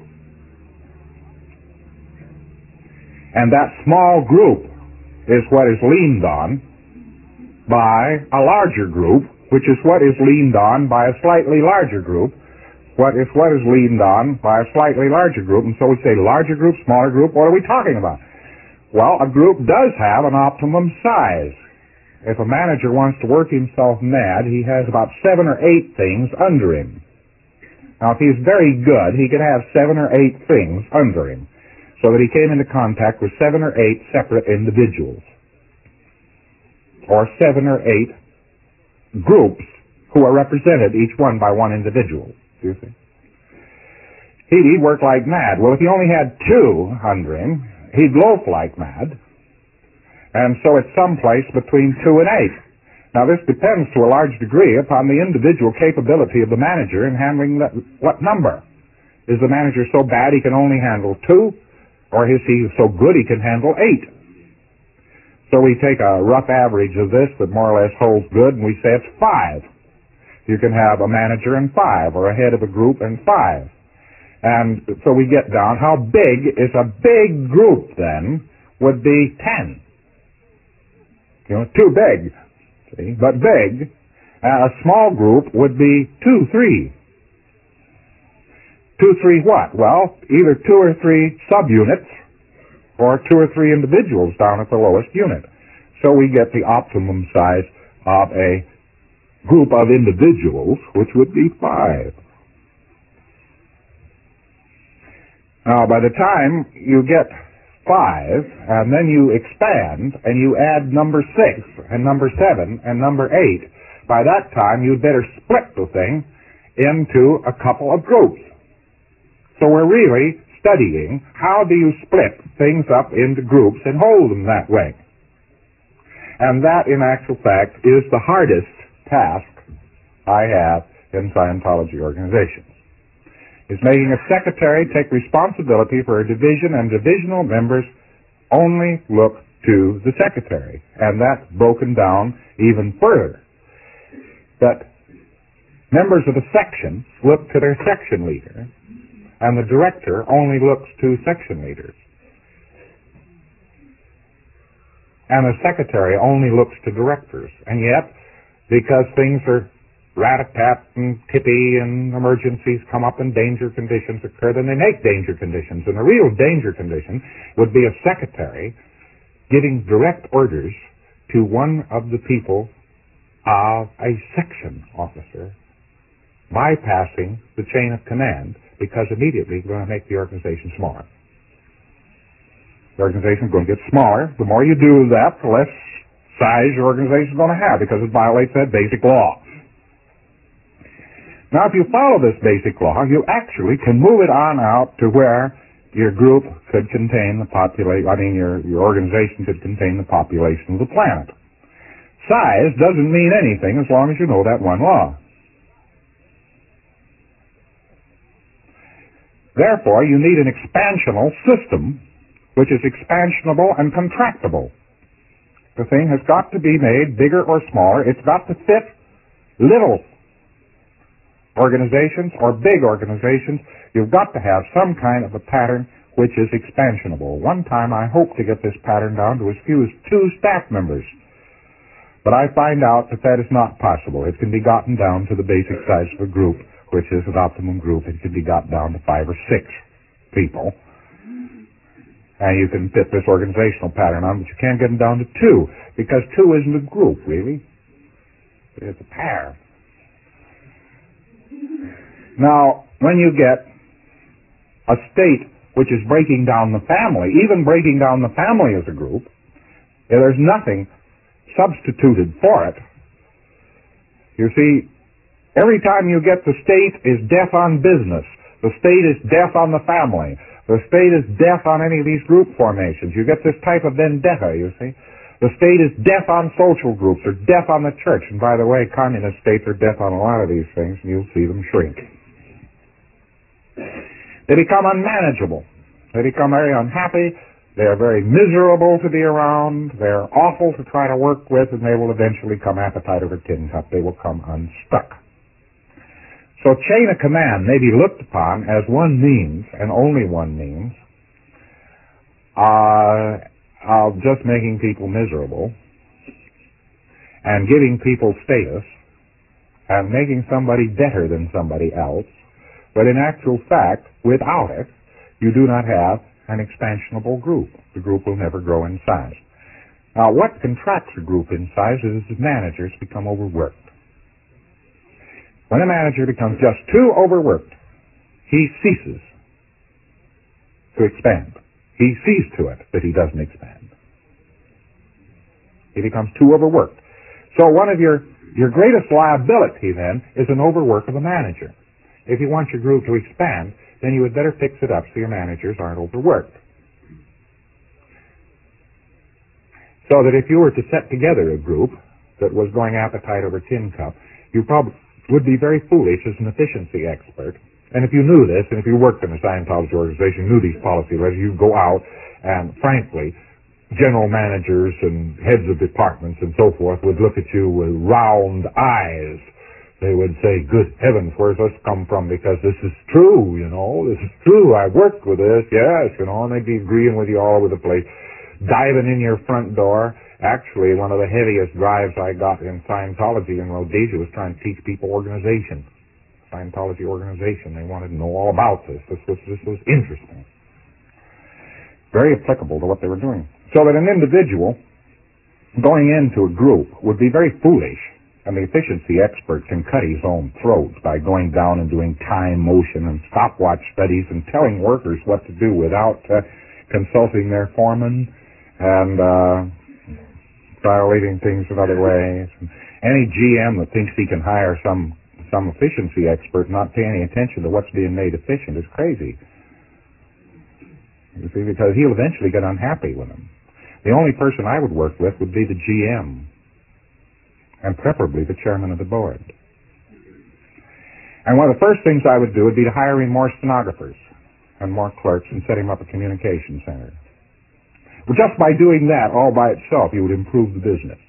And that small group is what is leaned on by a larger group, which is what is leaned on by a slightly larger group, what is leaned on by a slightly larger group. And so we say larger group, smaller group. What are we talking about? Well, a group does have an optimum size. If a manager wants to work himself mad, he has about 7 or 8 things under him. Now, if he's very good, he could have 7 or 8 things under him, so that he came into contact with 7 or 8 separate individuals, or 7 or 8 groups who are represented, each one by one individual. Do you see? He'd work like mad. Well, if he only had 2 under him, he'd loaf like mad. And so it's someplace between 2 and 8. Now, this depends to a large degree upon the individual capability of the manager in handling what number. Is the manager so bad he can only handle 2? Or is he so good he can handle 8? So we take a rough average of this that more or less holds good, and we say it's 5. You can have a manager and 5, or a head of a group and 5. And so we get down, how big is a big group then would be 10. You know, too big, see, but big. A small group would be 2, 3. 2, 3 what? Well, either 2 or 3 subunits, or 2 or 3 individuals down at the lowest unit. So we get the optimum size of a group of individuals, which would be 5. Now, by the time you get 5, and then you expand, and you add number 6, and number 7, and number 8, by that time you'd better split the thing into a couple of groups. So we're really studying how do you split things up into groups and hold them that way. And that, in actual fact, is the hardest task I have in Scientology organizations. Is making a secretary take responsibility for a division, and divisional members only look to the secretary. And that's broken down even further. That members of a section look to their section leader, and the director only looks to section leaders. And the secretary only looks to directors. And yet, because things are rat-a-tat and tippy and emergencies come up and danger conditions occur, then they make danger conditions. And the real danger condition would be a secretary giving direct orders to one of the people of a section officer, bypassing the chain of command, because immediately you're going to make the organization smaller. The organization is going to get smaller. The more you do that, the less size your organization is going to have, because it violates that basic law. Now, if you follow this basic law, you actually can move it on out to where your group could contain the population, your organization could contain the population of the planet. Size doesn't mean anything as long as you know that one law. Therefore, you need an expansional system, which is expansionable and contractible. The thing has got to be made bigger or smaller. It's got to fit little organizations or big organizations. You've got to have some kind of a pattern which is expansionable. One time I hoped to get this pattern down to as few as 2 staff members. But I find out that that is not possible. It can be gotten down to the basic size of a group, which is an optimum group. It can be got down to 5 or 6 people. And you can fit this organizational pattern on, but you can't get them down to 2, because 2 isn't a group, really. It's a pair. Now, when you get a state which is breaking down the family, even breaking down the family as a group, there's nothing substituted for it. You see, every time you get the state is death on business, the state is death on the family, the state is death on any of these group formations. You get this type of vendetta, you see. The state is death on social groups or death on the church. And by the way, communist states are death on a lot of these things, and you'll see them shrink. They become unmanageable. They become very unhappy. They are very miserable to be around. They're awful to try to work with, and they will eventually come appetite over tin cup. They will come unstuck. So chain of command may be looked upon as one means, and only one means, of just making people miserable and giving people status and making somebody better than somebody else. But in actual fact, without it, you do not have an expansionable group. The group will never grow in size. Now, what contracts a group in size is the managers become overworked. When a manager becomes just too overworked, he ceases to expand. He sees to it that he doesn't expand. He becomes too overworked. So one of your greatest liability then is an overwork of a manager. If you want your group to expand, then you would better fix it up so your managers aren't overworked. So that if you were to set together a group that was going appetite over tin cup, you probably would be very foolish as an efficiency expert. And if you knew this, and if you worked in a Scientology organization, knew these policy letters, you'd go out and, frankly, general managers and heads of departments and so forth would look at you with round eyes. They would say, good heavens, where's this come from? Because this is true, you know. This is true. I worked with this, yes, you know, and they'd be agreeing with you all over the place. Diving in your front door. Actually, one of the heaviest drives I got in Scientology in Rhodesia was trying to teach people organization. Scientology organization. They wanted to know all about this. This was interesting. Very applicable to what they were doing. So that an individual going into a group would be very foolish, and the efficiency expert can cut his own throat by going down and doing time, motion, and stopwatch studies and telling workers what to do without consulting their foreman and violating things in other ways. Any GM that thinks he can hire some efficiency expert not pay any attention to what's being made efficient is crazy. You see, because he'll eventually get unhappy with him. The only person I would work with would be the GM, and preferably the chairman of the board. And one of the first things I would do would be to hire him more stenographers and more clerks and set him up a communication center. Well, just by doing that all by itself, you would improve the business.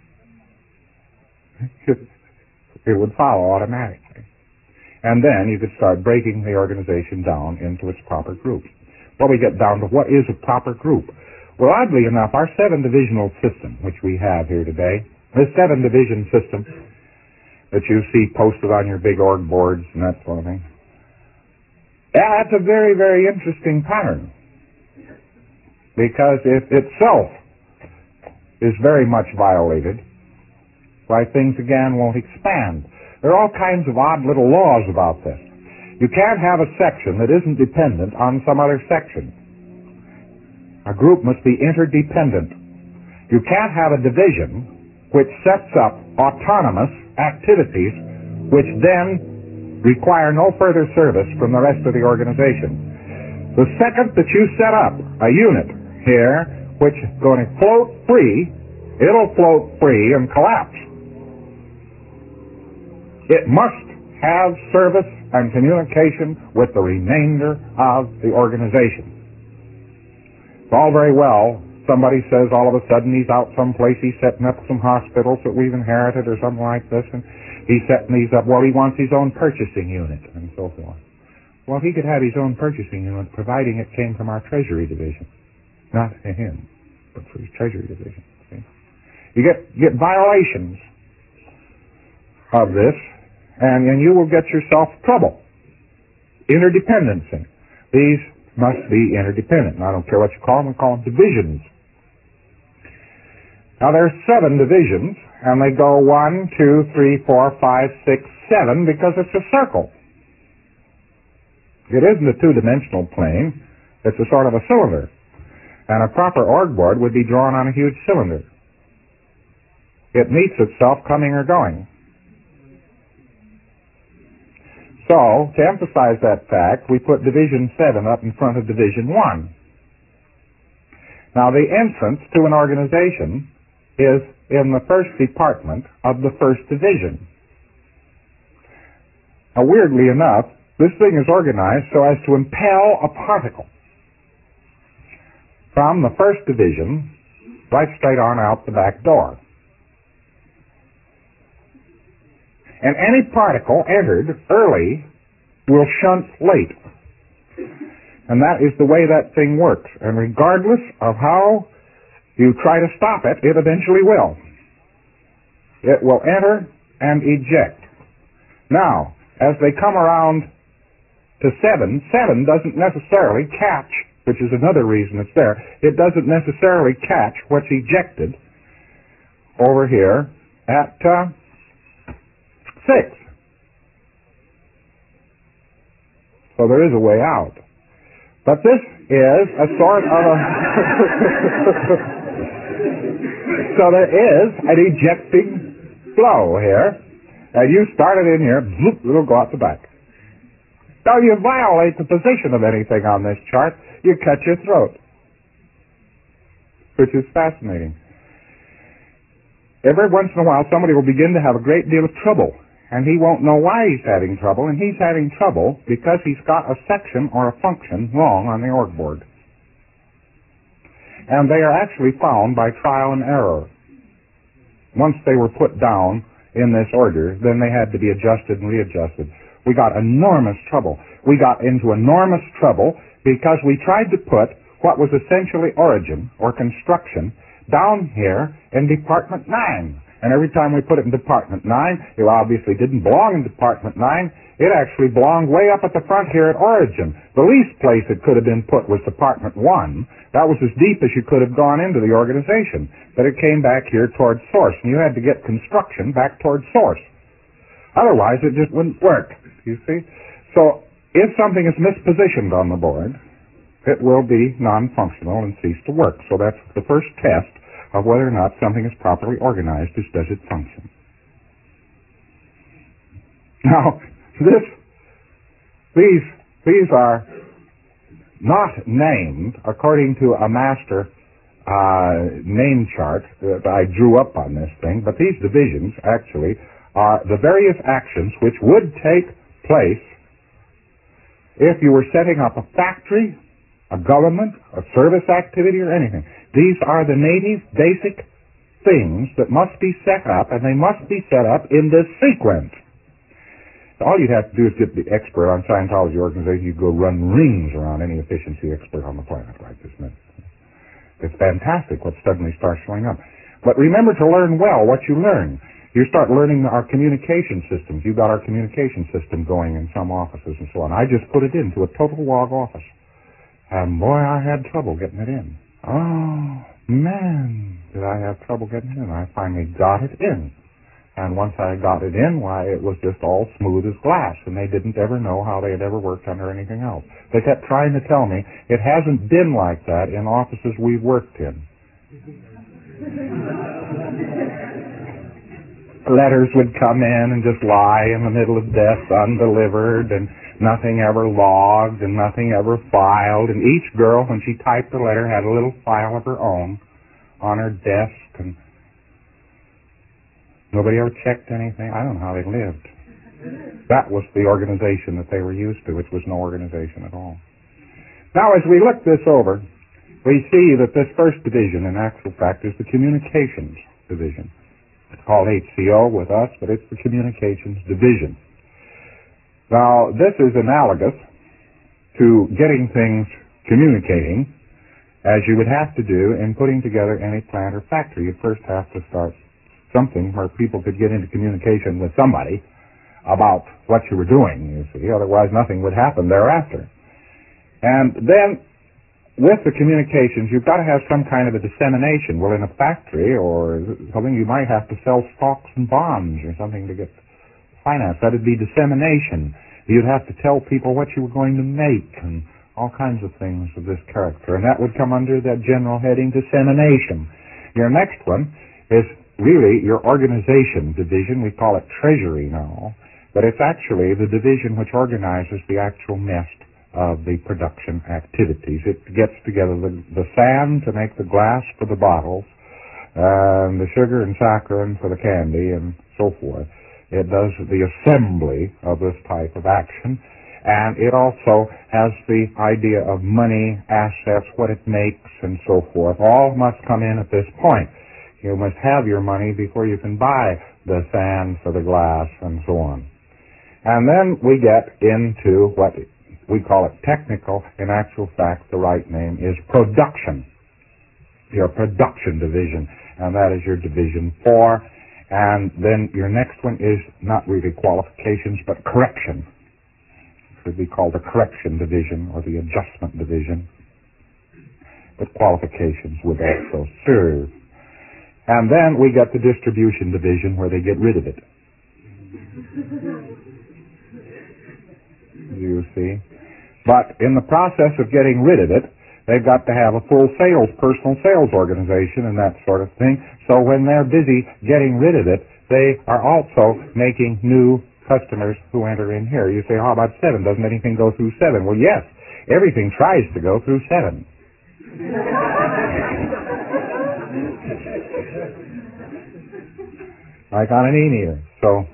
It would follow automatically. And then you could start breaking the organization down into its proper groups. Well, we get down to what is a proper group. Well, oddly enough, our 7-divisional system, which we have here today, this 7-division system that you see posted on your big org boards and that sort of thing, that's a very, very interesting pattern. Because if itself is very much violated, why things again won't expand. There are all kinds of odd little laws about this. You can't have a section that isn't dependent on some other section. A group must be interdependent. You can't have a division which sets up autonomous activities which then require no further service from the rest of the organization. The second that you set up a unit here which is going to float free, it'll float free and collapse. It must have service and communication with the remainder of the organization. It's all very well. Somebody says all of a sudden he's out someplace, he's setting up some hospitals that we've inherited or something like this, and he's setting these up. Well, he wants his own purchasing unit and so forth. Well, if he could have his own purchasing unit, providing it came from our Treasury Division. Not him, but for his Treasury Division. See? You get violations of this, and you will get yourself trouble. Interdependency. These must be interdependent. And I don't care what you call them, we call them divisions. Now there are 7 divisions, and they go 1, 2, 3, 4, 5, 6, 7 because it's a circle. It isn't a two-dimensional plane. It's a sort of a cylinder. And a proper org board would be drawn on a huge cylinder. It meets itself coming or going. So, to emphasize that fact, we put Division 7 up in front of Division 1. Now, the entrance to an organization is in the first department of the first division. Now, weirdly enough, this thing is organized so as to impel a particle from the first division right straight on out the back door. And any particle entered early will shunt late. And that is the way that thing works. And regardless of how you try to stop it, it eventually will. It will enter and eject. Now, as they come around to 7 doesn't necessarily catch, which is another reason it's there, it doesn't necessarily catch what's ejected over here at 6. So there is a way out. But this is a sort of a... So there is an ejecting flow here, and you start it in here, bloop, it'll go out the back. Now you violate the position of anything on this chart, you cut your throat, which is fascinating. Every once in a while somebody will begin to have a great deal of trouble, and he won't know why he's having trouble, and he's having trouble because he's got a section or a function wrong on the org board. And they are actually found by trial and error. Once they were put down in this order, then they had to be adjusted and readjusted. We got enormous trouble. We got into enormous trouble because we tried to put what was essentially origin or construction down here in Department 9. And every time we put it in Department 9, it obviously didn't belong in Department 9. It actually belonged way up at the front here at origin. The least place it could have been put was Department 1. That was as deep as you could have gone into the organization. But it came back here towards source, and you had to get construction back towards source. Otherwise, it just wouldn't work, you see. So, if something is mispositioned on the board, it will be non-functional and cease to work. So that's the first test of whether or not something is properly organized is does it function. Now, these are not named according to a master name chart that I drew up on this thing, but these divisions actually are the various actions which would take place if you were setting up a factory, a government, a service activity, or anything. These are the native, basic things that must be set up, and they must be set up in this sequence. All you'd have to do is get the expert on Scientology organization. You go run rings around any efficiency expert on the planet right this minute. It's fantastic what suddenly starts showing up. But remember to learn well what you learn. You start learning our communication systems. You've got our communication system going in some offices and so on. I just put it into a total log office. And boy, I had trouble getting it in. Oh, man, did I have trouble getting it in. I finally got it in. And once I got it in, why, it was just all smooth as glass. And they didn't ever know how they had ever worked under anything else. They kept trying to tell me it hasn't been like that in offices we've worked in. Letters would come in and just lie in the middle of desks undelivered, and nothing ever logged, and nothing ever filed. And each girl, when she typed the letter, had a little file of her own on her desk, and nobody ever checked anything. I don't know how they lived. That was the organization that they were used to, which was no organization at all. Now, as we look this over, we see that this first division, in actual fact, is the communications division. It's called HCO with us, but it's the communications division. Now, this is analogous to getting things communicating as you would have to do in putting together any plant or factory. You first have to start something where people could get into communication with somebody about what you were doing, you see. Otherwise, nothing would happen thereafter. And then, with the communications, you've got to have some kind of a dissemination. Well, in a factory or something, you might have to sell stocks and bonds or something to get finance. That would be dissemination. You'd have to tell people what you were going to make and all kinds of things of this character. And that would come under that general heading, dissemination. Your next one is really your organization division. We call it treasury now. But it's actually the division which organizes the actual nest of the production activities. It gets together the sand to make the glass for the bottles, and the sugar and saccharin for the candy, and so forth. It does the assembly of this type of action, and it also has the idea of money, assets, what it makes, and so forth. All must come in at this point. You must have your money before you can buy the sand for the glass, and so on. And then we get into what we call it technical. In actual fact, the right name is production. Your production division, and that is your division 4. And then your next one is not really qualifications, but correction. It would be called the correction division or the adjustment division. But qualifications would also serve. And then we get the distribution division where they get rid of it. You see? But in the process of getting rid of it, they've got to have a full personal sales organization and that sort of thing. So when they're busy getting rid of it, they are also making new customers who enter in here. You say, how about 7? Doesn't anything go through 7? Well, yes, everything tries to go through 7. Like on an e-meter. So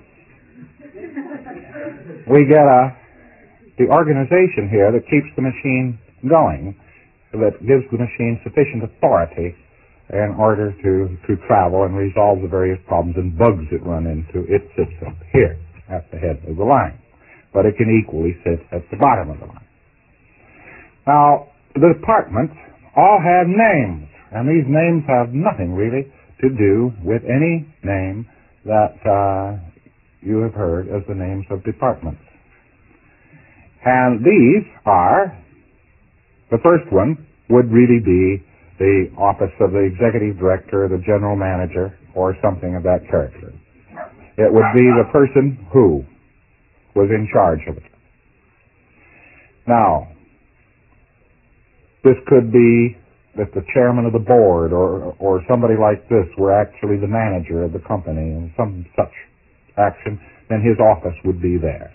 we get the organization here that keeps the machine going, that gives the machine sufficient authority in order to travel and resolve the various problems and bugs it run into. It sits up here at the head of the line, but it can equally sit at the bottom of the line. Now, the departments all have names, and these names have nothing really to do with any name that you have heard as the names of departments. And these are, the first one would really be the office of the executive director, the general manager, or something of that character. It would be the person who was in charge of it. Now, this could be that the chairman of the board or somebody like this were actually the manager of the company and some such action, then his office would be there.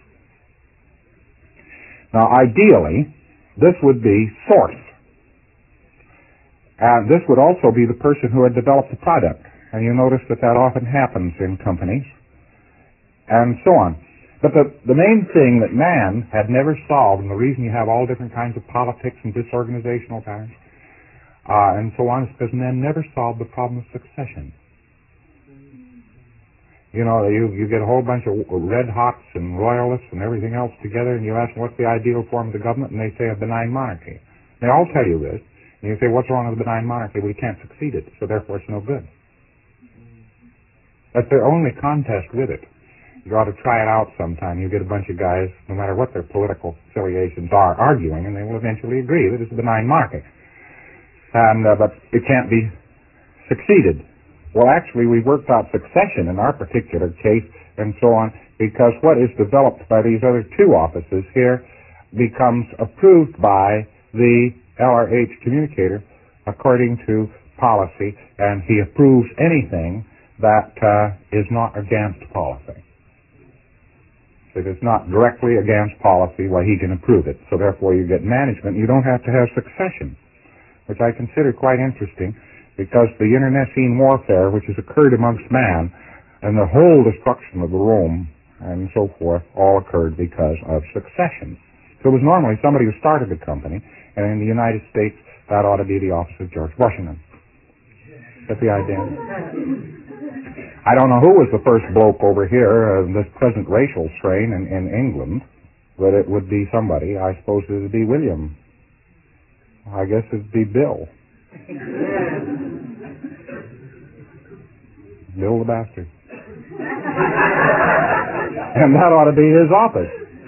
Now, ideally, this would be source. And this would also be the person who had developed the product. And you notice that that often happens in companies, and so on. But the main thing that man had never solved, and the reason you have all different kinds of politics and disorganizational times, and so on, is because men never solved the problem of succession. You know, you get a whole bunch of red hots and royalists and everything else together, and you ask them what's the ideal form of the government, and they say a benign monarchy. They all tell you this, and you say, what's wrong with a benign monarchy? Well, you can't succeed it, so therefore it's no good. That's their only contest with it. You ought to try it out sometime. You get a bunch of guys, no matter what their political affiliations are, arguing, and they will eventually agree that it's a benign monarchy. And but it can't be succeeded. Well, actually, we worked out succession in our particular case, and so on, because what is developed by these other two offices here becomes approved by the LRH communicator according to policy, and he approves anything that is not against policy. If it's not directly against policy, why, he can approve it. So therefore you get management. You don't have to have succession, which I consider quite interesting, because the internecine warfare which has occurred amongst man and the whole destruction of Rome and so forth all occurred because of succession. So it was normally somebody who started the company, and in the United States that ought to be the office of George Washington. That's the idea. I don't know who was the first bloke over here, this present racial strain in England, but it would be somebody. I suppose it would be William. I guess it would be Bill. Bill the bastard. And that ought to be his office.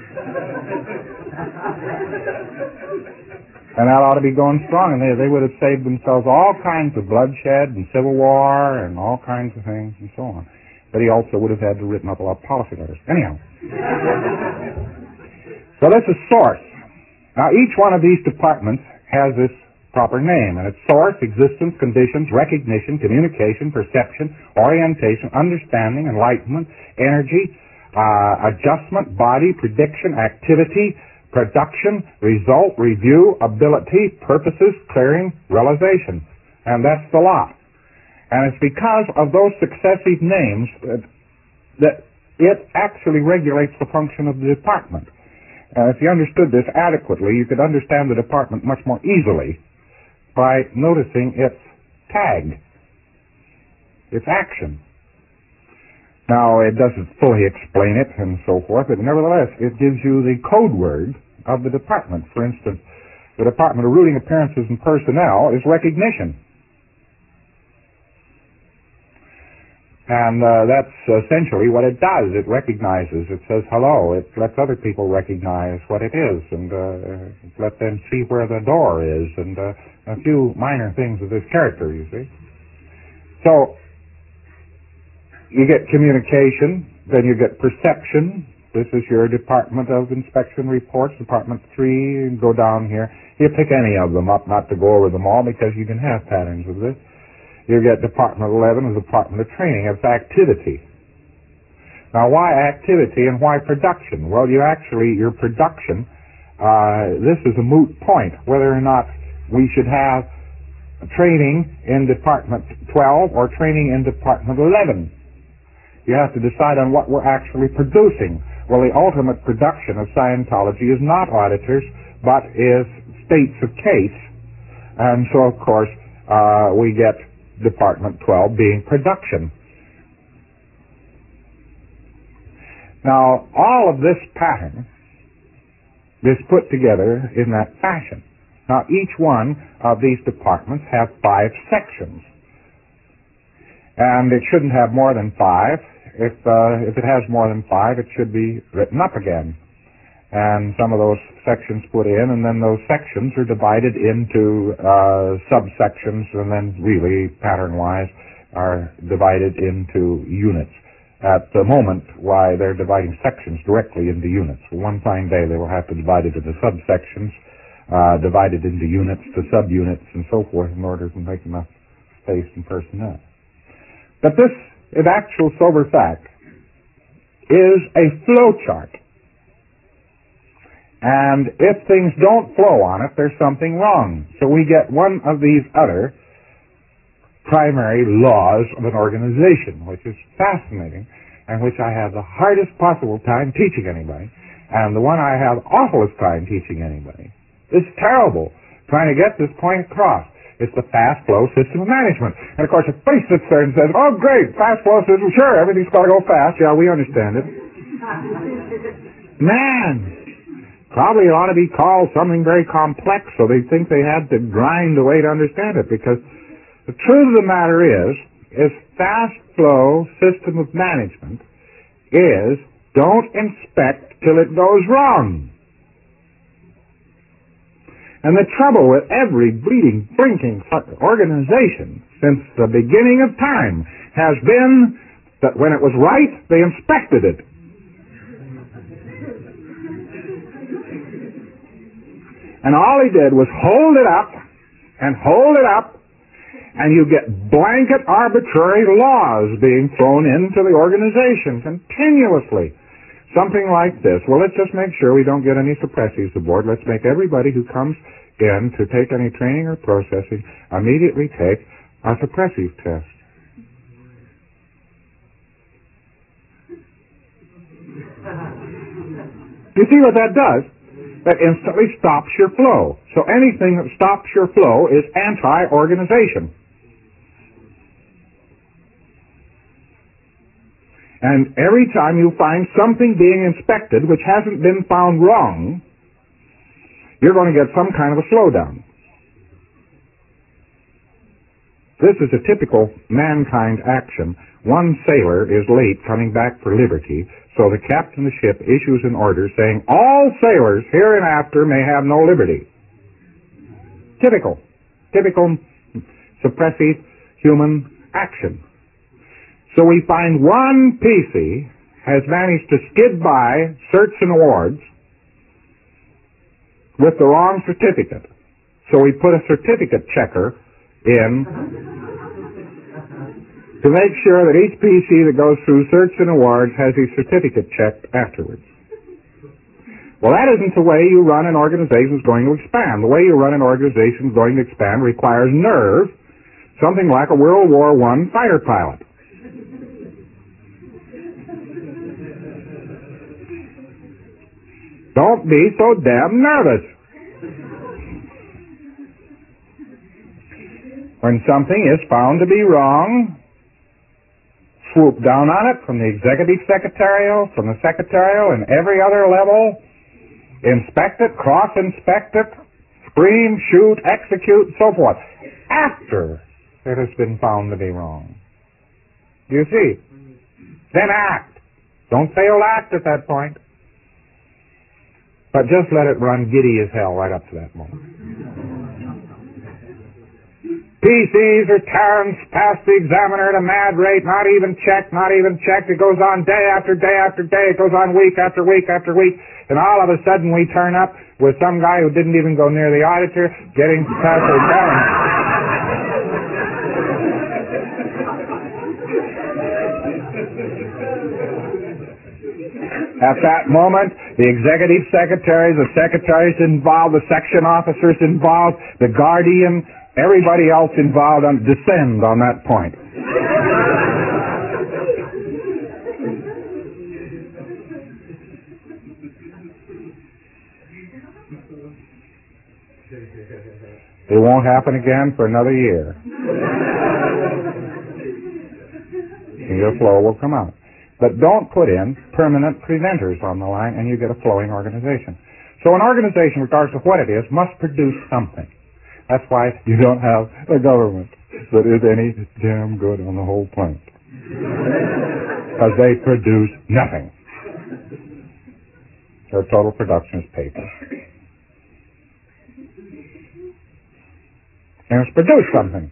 And that ought to be going strong, and they would have saved themselves all kinds of bloodshed and civil war and all kinds of things and so on. But he also would have had to written up a lot of policy letters. Anyhow. So this is source. Now each one of these departments has this proper name, and it's source, existence, conditions, recognition, communication, perception, orientation, understanding, enlightenment, energy, adjustment, body, prediction, activity, production, result, review, ability, purposes, clearing, realization. And that's the lot. And it's because of those successive names that it actually regulates the function of the department. If you understood this adequately, you could understand the department much more easily by noticing its tag, its action. Now, it doesn't fully explain it and so forth, but nevertheless, it gives you the code word of the department. For instance, the Department of Routing Appearances and Personnel is recognition. And that's essentially what it does. It recognizes. It says hello. It lets other people recognize what it is and let them see where the door is and a few minor things of this character, you see. So you get communication, then you get perception. This is your Department of Inspection Reports, Department 3, and go down here. You pick any of them up, not to go over them all, because you can have patterns of this. You get Department 11 as Department of Training. It's activity. Now, why activity and why production? Well, your production, this is a moot point, whether or not we should have training in Department 12 or training in Department 11. You have to decide on what we're actually producing. Well, the ultimate production of Scientology is not auditors, but is states of case. And so, of course, we get Department 12 being production. Now, all of this pattern is put together in that fashion. Now, each one of these departments have 5 sections. And it shouldn't have more than 5. If it has more than 5, it should be written up again. And some of those sections put in, and then those sections are divided into subsections, and then really, pattern-wise, are divided into units. At the moment, why, they're dividing sections directly into units. One fine day, they will have to divide it into subsections, divide it into units, to subunits, and so forth, in order to make enough space and personnel. But this, in actual sober fact, is a flow chart. And if things don't flow on it, there's something wrong. So we get one of these other primary laws of an organization, which is fascinating, and which I have the hardest possible time teaching anybody, and the one I have awfulest time teaching anybody. It's terrible trying to get this point across. It's the fast flow system of management. And of course, if somebody sits there and says, oh great, fast flow system, sure, everything's got to go fast. Yeah, we understand it. Man! Probably it ought to be called something very complex, so they think they had to grind away to understand it, because the truth of the matter is fast flow system of management is don't inspect till it goes wrong. And the trouble with every breeding, drinking organization since the beginning of time has been that when it was right, they inspected it. And all he did was hold it up, and you get blanket arbitrary laws being thrown into the organization continuously. Something like this. Well, let's just make sure we don't get any suppressives aboard. Let's make everybody who comes in to take any training or processing immediately take a suppressive test. You see what that does? That instantly stops your flow. So anything that stops your flow is anti-organization. And every time you find something being inspected which hasn't been found wrong, you're going to get some kind of a slowdown. This is a typical mankind action. One sailor is late coming back for liberty, so the captain of the ship issues an order saying, all sailors hereinafter may have no liberty. Typical suppressive human action. So we find one PC has managed to skid by certs and awards, with the wrong certificate. So we put a certificate checker in to make sure that each PC that goes through Search and Awards has his certificate checked afterwards. Well, that isn't the way you run an organization that's going to expand. The way you run an organization that's going to expand requires nerve, something like a World War I fighter pilot. Don't be so damn nervous. When something is found to be wrong, swoop down on it from the executive secretarial, from the secretarial, and every other level. Inspect it, cross-inspect it, scream, shoot, execute, so forth, after it has been found to be wrong. Do you see? Then act. Don't say you'll act at that point. But just let it run giddy as hell right up to that moment. PCs are tearing past the examiner at a mad rate, not even checked. It goes on day after day after day. It goes on week after week after week. And all of a sudden we turn up with some guy who didn't even go near the auditor getting past the examiner. At that moment, the executive secretaries, the secretaries involved, the section officers involved, the guardian, everybody else involved descend on that point. It won't happen again for another year. And your flow will come out. But don't put in permanent preventers on the line and you get a flowing organization. So an organization, regardless of what it is, must produce something. That's why you don't have a government that is any damn good on the whole planet. Because they produce nothing. Their total production is paper. And it's produced something.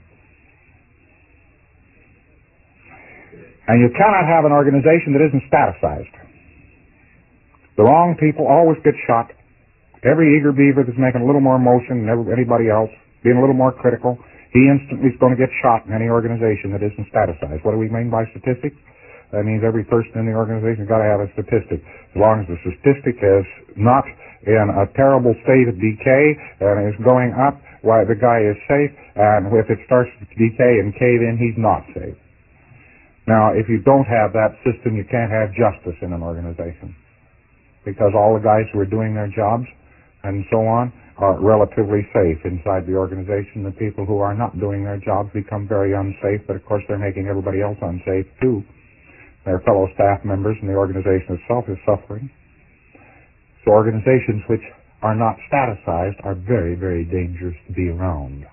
And you cannot have an organization that isn't staticized. The wrong people always get shot. Every eager beaver that's making a little more motion than anybody else, being a little more critical, he instantly is going to get shot in any organization that isn't staticized. What do we mean by statistics? That means every person in the organization has got to have a statistic. As long as the statistic is not in a terrible state of decay and is going up, why the guy is safe, and if it starts to decay and cave in, he's not safe. Now, if you don't have that system, you can't have justice in an organization. Because all the guys who are doing their jobs and so on are relatively safe inside the organization. The people who are not doing their jobs become very unsafe, but of course they're making everybody else unsafe too. Their fellow staff members and the organization itself is suffering. So organizations which are not staticized are very, very dangerous to be around.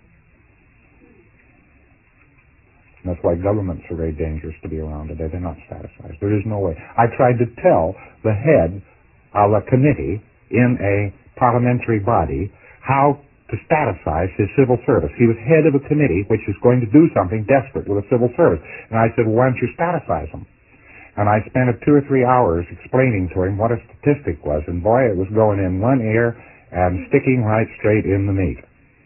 And that's why governments are very dangerous to be around today. They're not staticized. There is no way. I tried to tell the head of a committee in a parliamentary body how to staticize his civil service. He was head of a committee which is going to do something desperate with the civil service. And I said, well, why don't you staticize them? And I spent 2 or 3 hours explaining to him what a statistic was. And boy, it was going in one ear and sticking right straight in the meat.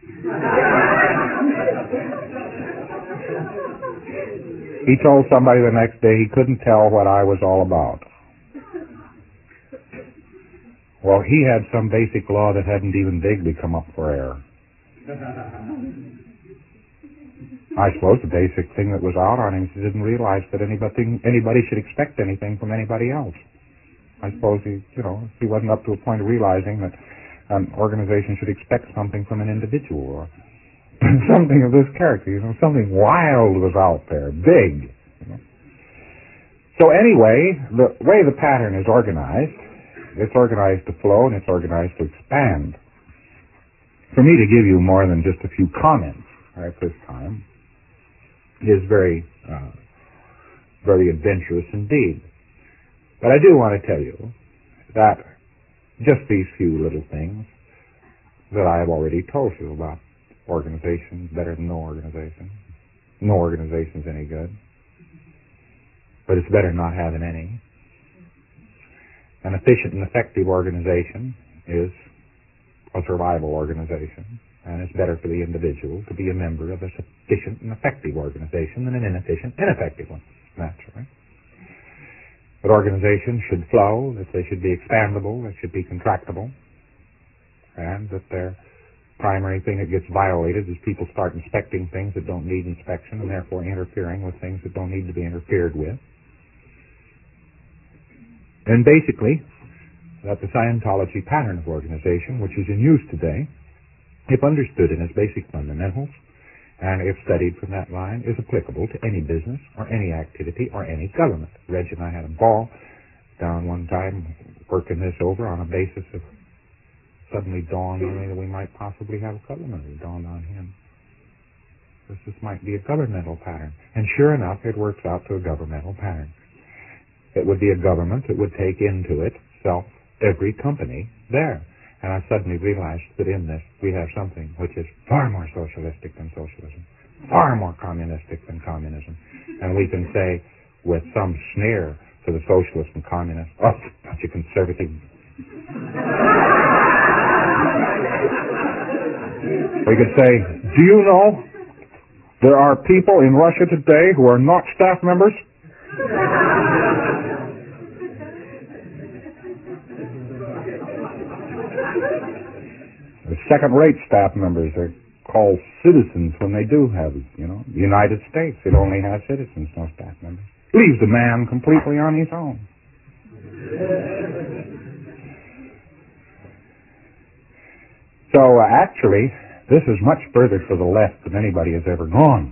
He told somebody the next day he couldn't tell what I was all about. Well, he had some basic law that hadn't even vaguely come up for air. I suppose the basic thing that was out on him is he didn't realize that anybody should expect anything from anybody else. I suppose he wasn't up to a point of realizing that an organization should expect something from an individual or something of this character. Something wild was out there, big. So anyway, the way the pattern is organized, it's organized to flow and it's organized to expand. For me to give you more than just a few comments at this time is very, very adventurous indeed. But I do want to tell you that just these few little things that I have already told you about organizations better than no organization. No organization's any good. But it's better not having any. An efficient and effective organization is a survival organization, and it's better for the individual to be a member of a sufficient and effective organization than an inefficient, ineffective one, naturally. That organizations should flow, that they should be expandable, they should be contractible, and that their primary thing that gets violated is people start inspecting things that don't need inspection and therefore interfering with things that don't need to be interfered with. And basically, that the Scientology pattern of organization, which is in use today, if understood in its basic fundamentals, and if studied from that line, is applicable to any business or any activity or any government. Reg and I had a ball down one time working this over on a basis of suddenly dawned on me that we might possibly have a government. It dawned on him. This might be a governmental pattern. And sure enough, it works out to a governmental pattern. It would be a government that would take into itself every company there. And I suddenly realized that in this we have something which is far more socialistic than socialism, far more communistic than communism. And we can say with some sneer to the socialists and communists, oh, bunch of conservative. We could say, do you know there are people in Russia today who are not staff members? They're second-rate staff members. They're called citizens when they do have it, you know. The United States, it only has citizens, no staff members. Leaves the man completely on his own. So actually, this is much further to the left than anybody has ever gone.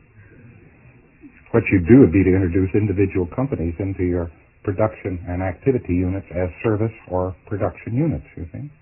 What you do would be to introduce individual companies into your production and activity units as service or production units, you see.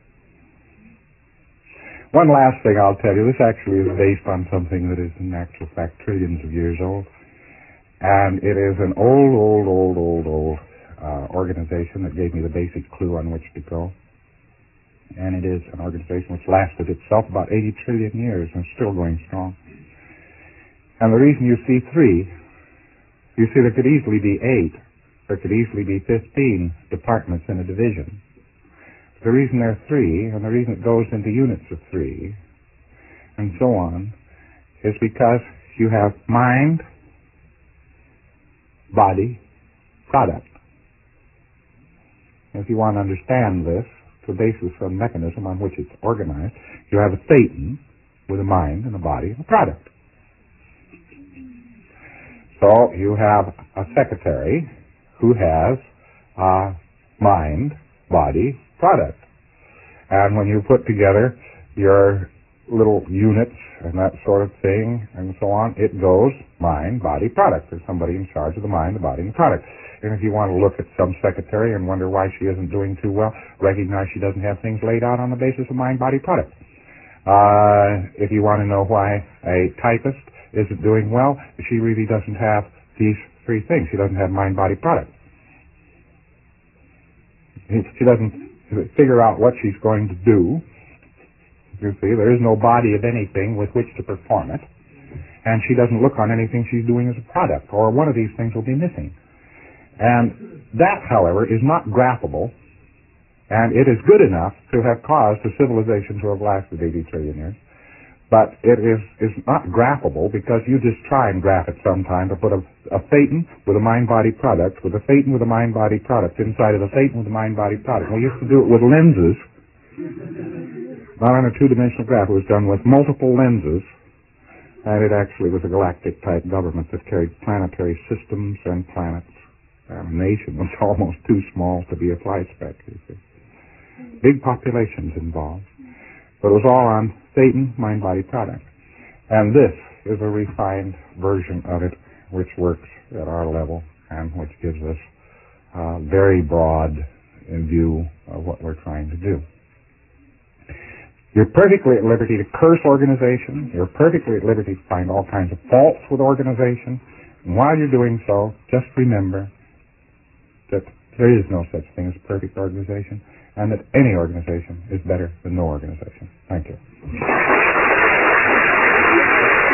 One last thing I'll tell you. This actually is based on something that is in actual fact trillions of years old. And it is an old organization that gave me the basic clue on which to go. And it is an organization which lasted itself about 80 trillion years and is still going strong. And the reason you see 3, you see there could easily be 8, there could easily be 15 departments in a division. The reason there are 3, and the reason it goes into units of 3, and so on, is because you have mind, body, product. If you want to understand this, the basis of mechanism on which it's organized, you have a thetan with a mind and a body and a product. So you have a secretary who has a mind, body, product. And when you put together your little units and that sort of thing and so on, it goes mind, body, product. There's somebody in charge of the mind, the body, and the product. And if you want to look at some secretary and wonder why she isn't doing too well, recognize she doesn't have things laid out on the basis of mind, body, product. If you want to know why a typist isn't doing well, she really doesn't have these 3 things. She doesn't have mind, body, product. She doesn't figure out what she's going to do. You see, there is no body of anything with which to perform it. And she doesn't look on anything she's doing as a product, or one of these things will be missing. And that, however, is not graphable, and it is good enough to have caused a civilization to have lasted 80 trillion years. But it is not graphable because you just try and graph it sometime to put a thetan with a mind-body product, with a thetan with a mind-body product inside of a thetan with a mind-body product. We used to do it with lenses, not on a 2-dimensional graph. It was done with multiple lenses, and it actually was a galactic-type government that carried planetary systems and planets. And a nation was almost too small to be a fly speck, you see. Big populations involved. But it was all on thetan, mind-body product. And this is a refined version of it, which works at our level and which gives us a very broad view of what we're trying to do. You're perfectly at liberty to curse organization. You're perfectly at liberty to find all kinds of faults with organization. And while you're doing so, just remember that there is no such thing as a perfect organization, and that any organization is better than no organization. Thank you.